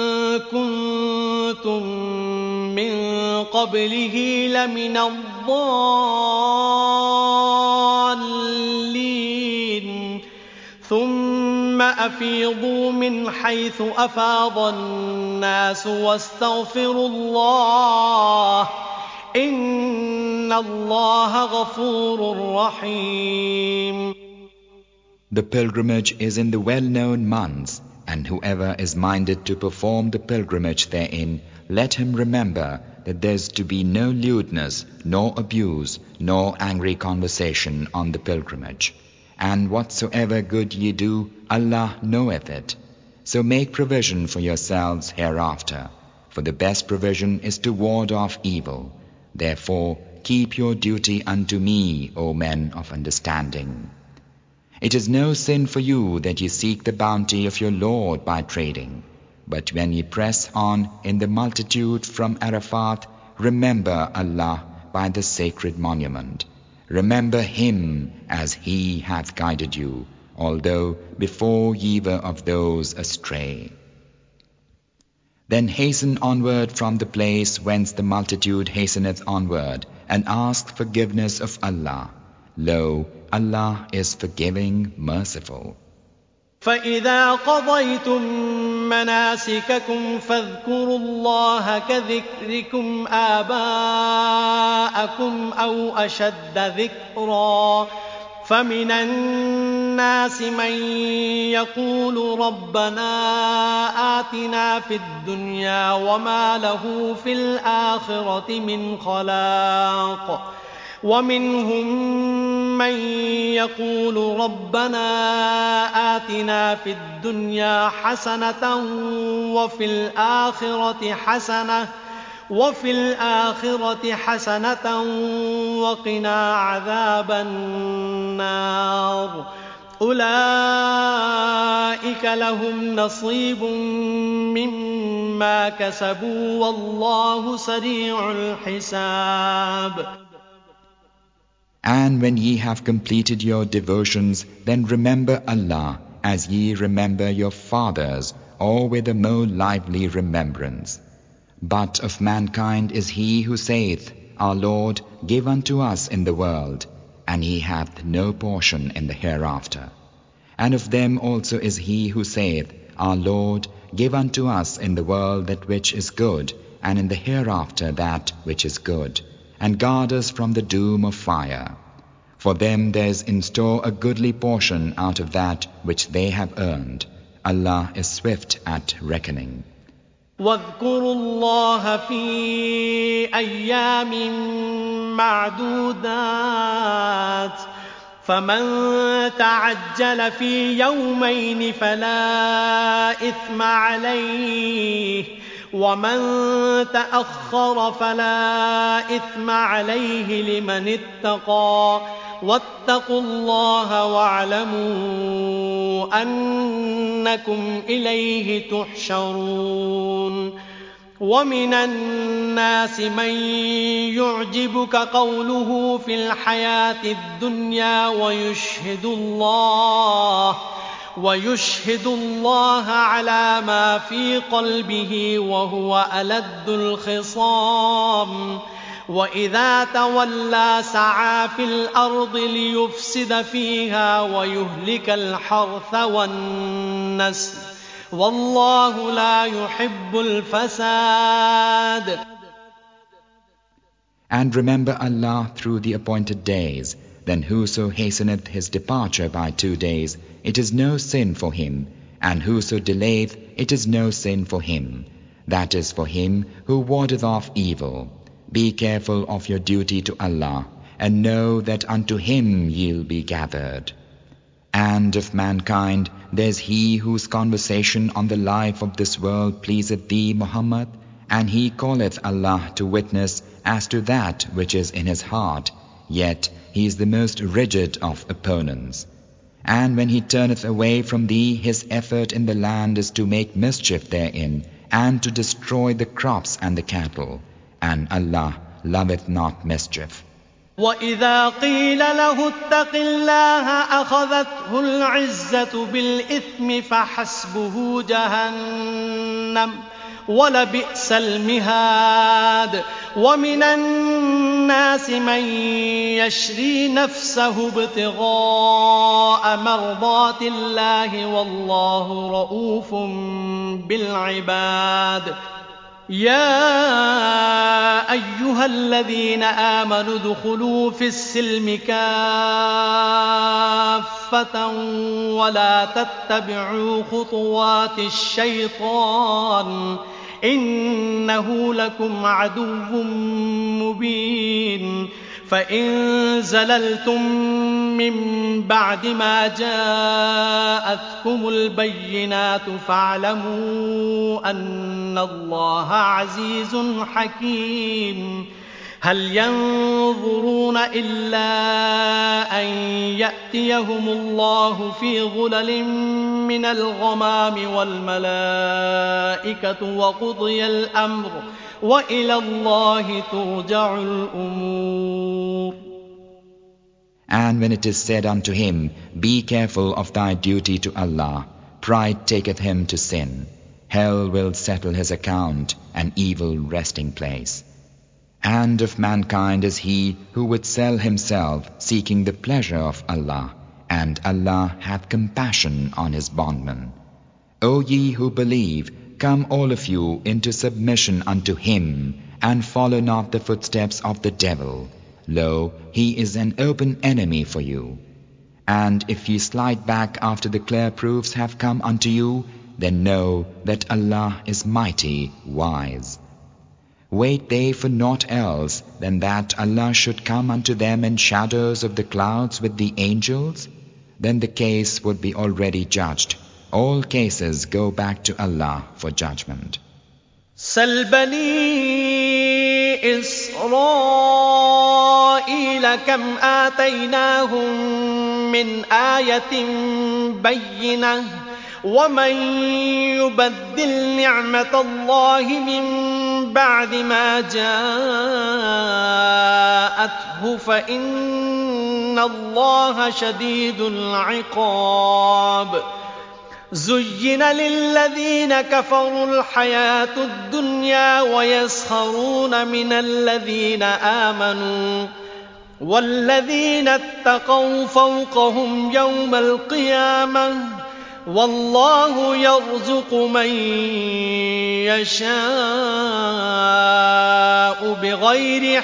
كنتم من قبله لمن الضالين ثم أفيضوا من حيث أفاض الناس واستغفروا الله إن الله غفور رحيم. The pilgrimage is in the well-known months, and whoever is minded to perform the pilgrimage therein, let him remember that there is to be no lewdness, nor abuse, nor angry conversation on the pilgrimage. And whatsoever good ye do, Allah knoweth it. So make provision for yourselves hereafter, for the best provision is to ward off evil. Therefore keep your duty unto me, O men of understanding. It is no sin for you that ye seek the bounty of your Lord by trading. But when ye press on in the multitude from Arafat, remember Allah by the sacred monument. Remember Him as He hath guided you, although before ye were of those astray. Then hasten onward from the place whence the multitude hasteneth onward, and ask forgiveness of Allah. Lo, Allah is forgiving, merciful. فإذا قضيتم مناسككم فاذكروا الله كذكركم آباءكم أو أشد ذكرا فمن الناس من يقول ربنا آتنا في الدنيا وما له في الآخرة من خلاق ومنهم من يقول ربنا آتنا في الدنيا حسنة وفي الآخرة حسنة وقنا عذاب النار أولئك لهم نصيب مما كسبوا والله سريع الحساب. And when ye have completed your devotions, then remember Allah as ye remember your fathers, or with a more lively remembrance. But of mankind is he who saith, Our Lord, give unto us in the world, and he hath no portion in the hereafter. And of them also is he who saith, Our Lord, give unto us in the world that which is good, and in the hereafter that which is good, and guard us from the doom of fire. For them there is in store a goodly portion out of that which they have earned. Allah is swift at reckoning. واذكروا الله في أيام معدودات فمن تعجل في يومين فلا إثم عليه ومن تأخر فلا إثم عليه لمن اتقى واتقوا الله واعلموا أنكم إليه تحشرون ومن الناس من يعجبك قوله في الحياة الدنيا ويشهد الله على ما في قلبه وهو ألد الخصام وإذا تولى سعى في الأرض ليفسد فيها ويهلك الحرث والنسل والله لا يحب الفساد. And remember Allah through the appointed days. Then whoso hasteneth his departure by 2 days, it is no sin for him, and whoso delayeth, it is no sin for him. That is for him who wardeth off evil. Be careful of your duty to Allah, and know that unto Him ye'll be gathered. And of mankind, there's he whose conversation on the life of this world pleaseth thee, Muhammad, and he calleth Allah to witness as to that which is in his heart, yet he is the most rigid of opponents. And when he turneth away from thee, his effort in the land is to make mischief therein, and to destroy the crops and the cattle. And Allah loveth not mischief. وَإِذَا قِيلَ لَهُ اتَّقِ اللَّهَ أَخَذَتْهُ الْعِزَّةُ بِالْإِثْمِ فَحَسْبُهُ جَهَنَّمُ وَلَبِئْسَ الْمِهَادُ وَمِنَ النَّاسِ مَن يَشْرِي نَفْسَهُ ابْتِغَاءَ مَرْضَاتِ اللَّهِ وَاللَّهُ رَءُوفٌ بِالْعِبَادِ. يا أيها الذين آمنوا ادخلوا في السلم كافة ولا تتبعوا خطوات الشيطان إنه لكم عدو مبين فإن زللتم من بعد ما جاءتكم البينات فاعلموا أن الله عزيز حكيم هل ينظرون إلا أن يأتيهم الله في ظلل من الغمام والملائكة وقضي الأمر وإلى الله ترجع الأمور. And when it is said unto him, Be careful of thy duty to Allah, pride taketh him to sin. Hell will settle his account, an evil resting place. And of mankind is he who would sell himself, seeking the pleasure of Allah, and Allah hath compassion on his bondman. O ye who believe, come all of you into submission unto him, and follow not the footsteps of the devil. Lo, he is an open enemy for you. And if ye slide back after the clear proofs have come unto you, then know that Allah is mighty, wise. Wait they for naught else than that Allah should come unto them in shadows of the clouds with the angels? Then the case would be already judged. All cases go back to Allah for judgment. سل بني إسرائيل كم آتيناهم من آية بينة ومن يبدل نعمة الله من بعد ما جاءته فإن الله شديد العقاب. زين للذين كفروا الحياة الدنيا ويسخرون من الذين آمنوا والذين اتقوا فوقهم يوم القيامة والله يرزق من يشاء بغير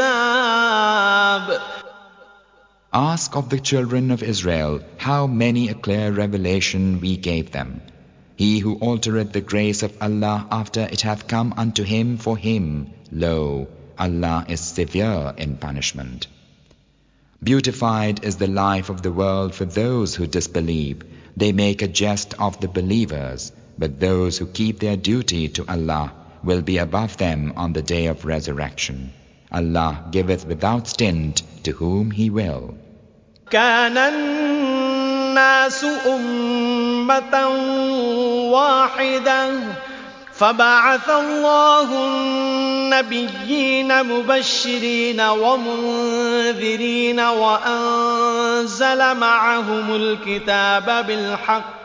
حساب. Ask of the children of Israel how many a clear revelation we gave them. He who altereth the grace of Allah after it hath come unto him for him, lo, Allah is severe in punishment. Beautified is the life of the world for those who disbelieve. They make a jest of the believers, but those who keep their duty to Allah will be above them on the day of resurrection. Allah giveth without stint to whom He will. كان الناس أمة واحدة فبعث الله النبيين مبشرين ومنذرين وأنزل معهم الكتاب بالحق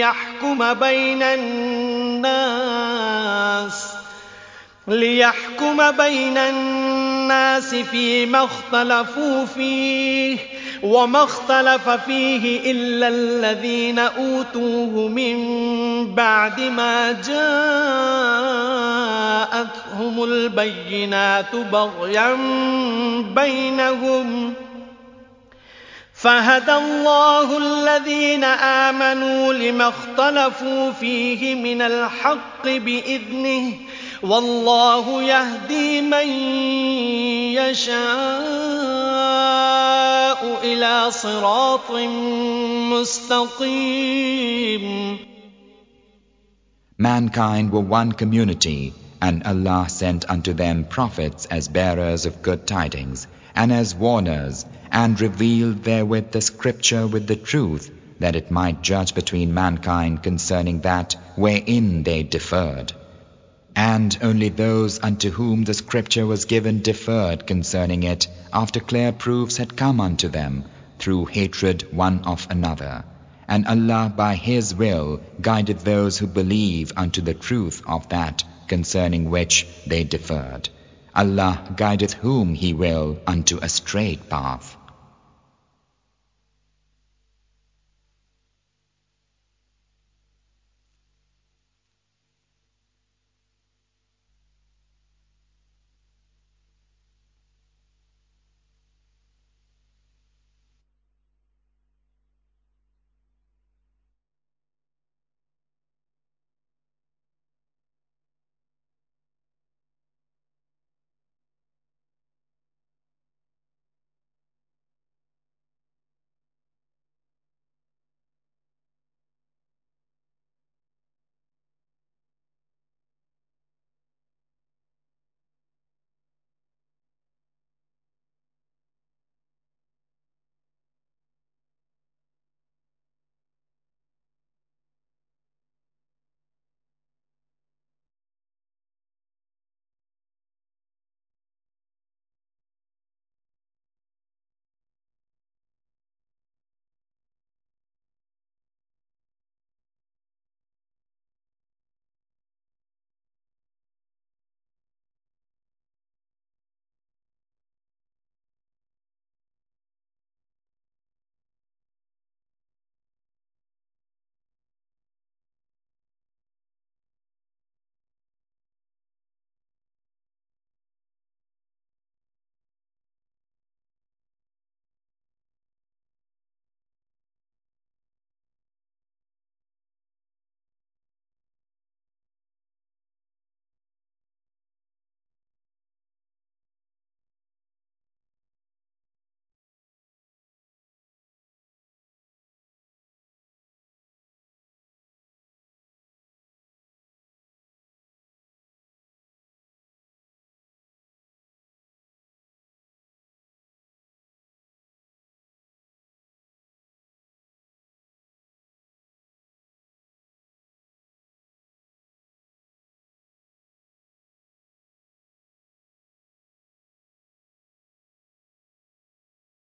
ليحكم بين الناس فيما اختلفوا فيه وما اختلف فيه إلا الذين أوتوه من بعد ما جاءتهم البينات بغيا بينهم فهدى الله الذين آمنوا لما اختلفوا فيه من الحق بإذنه والله يهدي من يشاء إلى صراط مستقيم. Mankind were one community, and Allah sent unto them prophets as bearers of good tidings, and as warners, and revealed therewith the scripture with the truth, that it might judge between mankind concerning that wherein they differed. And only those unto whom the scripture was given differed concerning it, after clear proofs had come unto them, through hatred one of another. And Allah by His will guided those who believe unto the truth of that concerning which they differed. Allah guideth whom He will unto a straight path.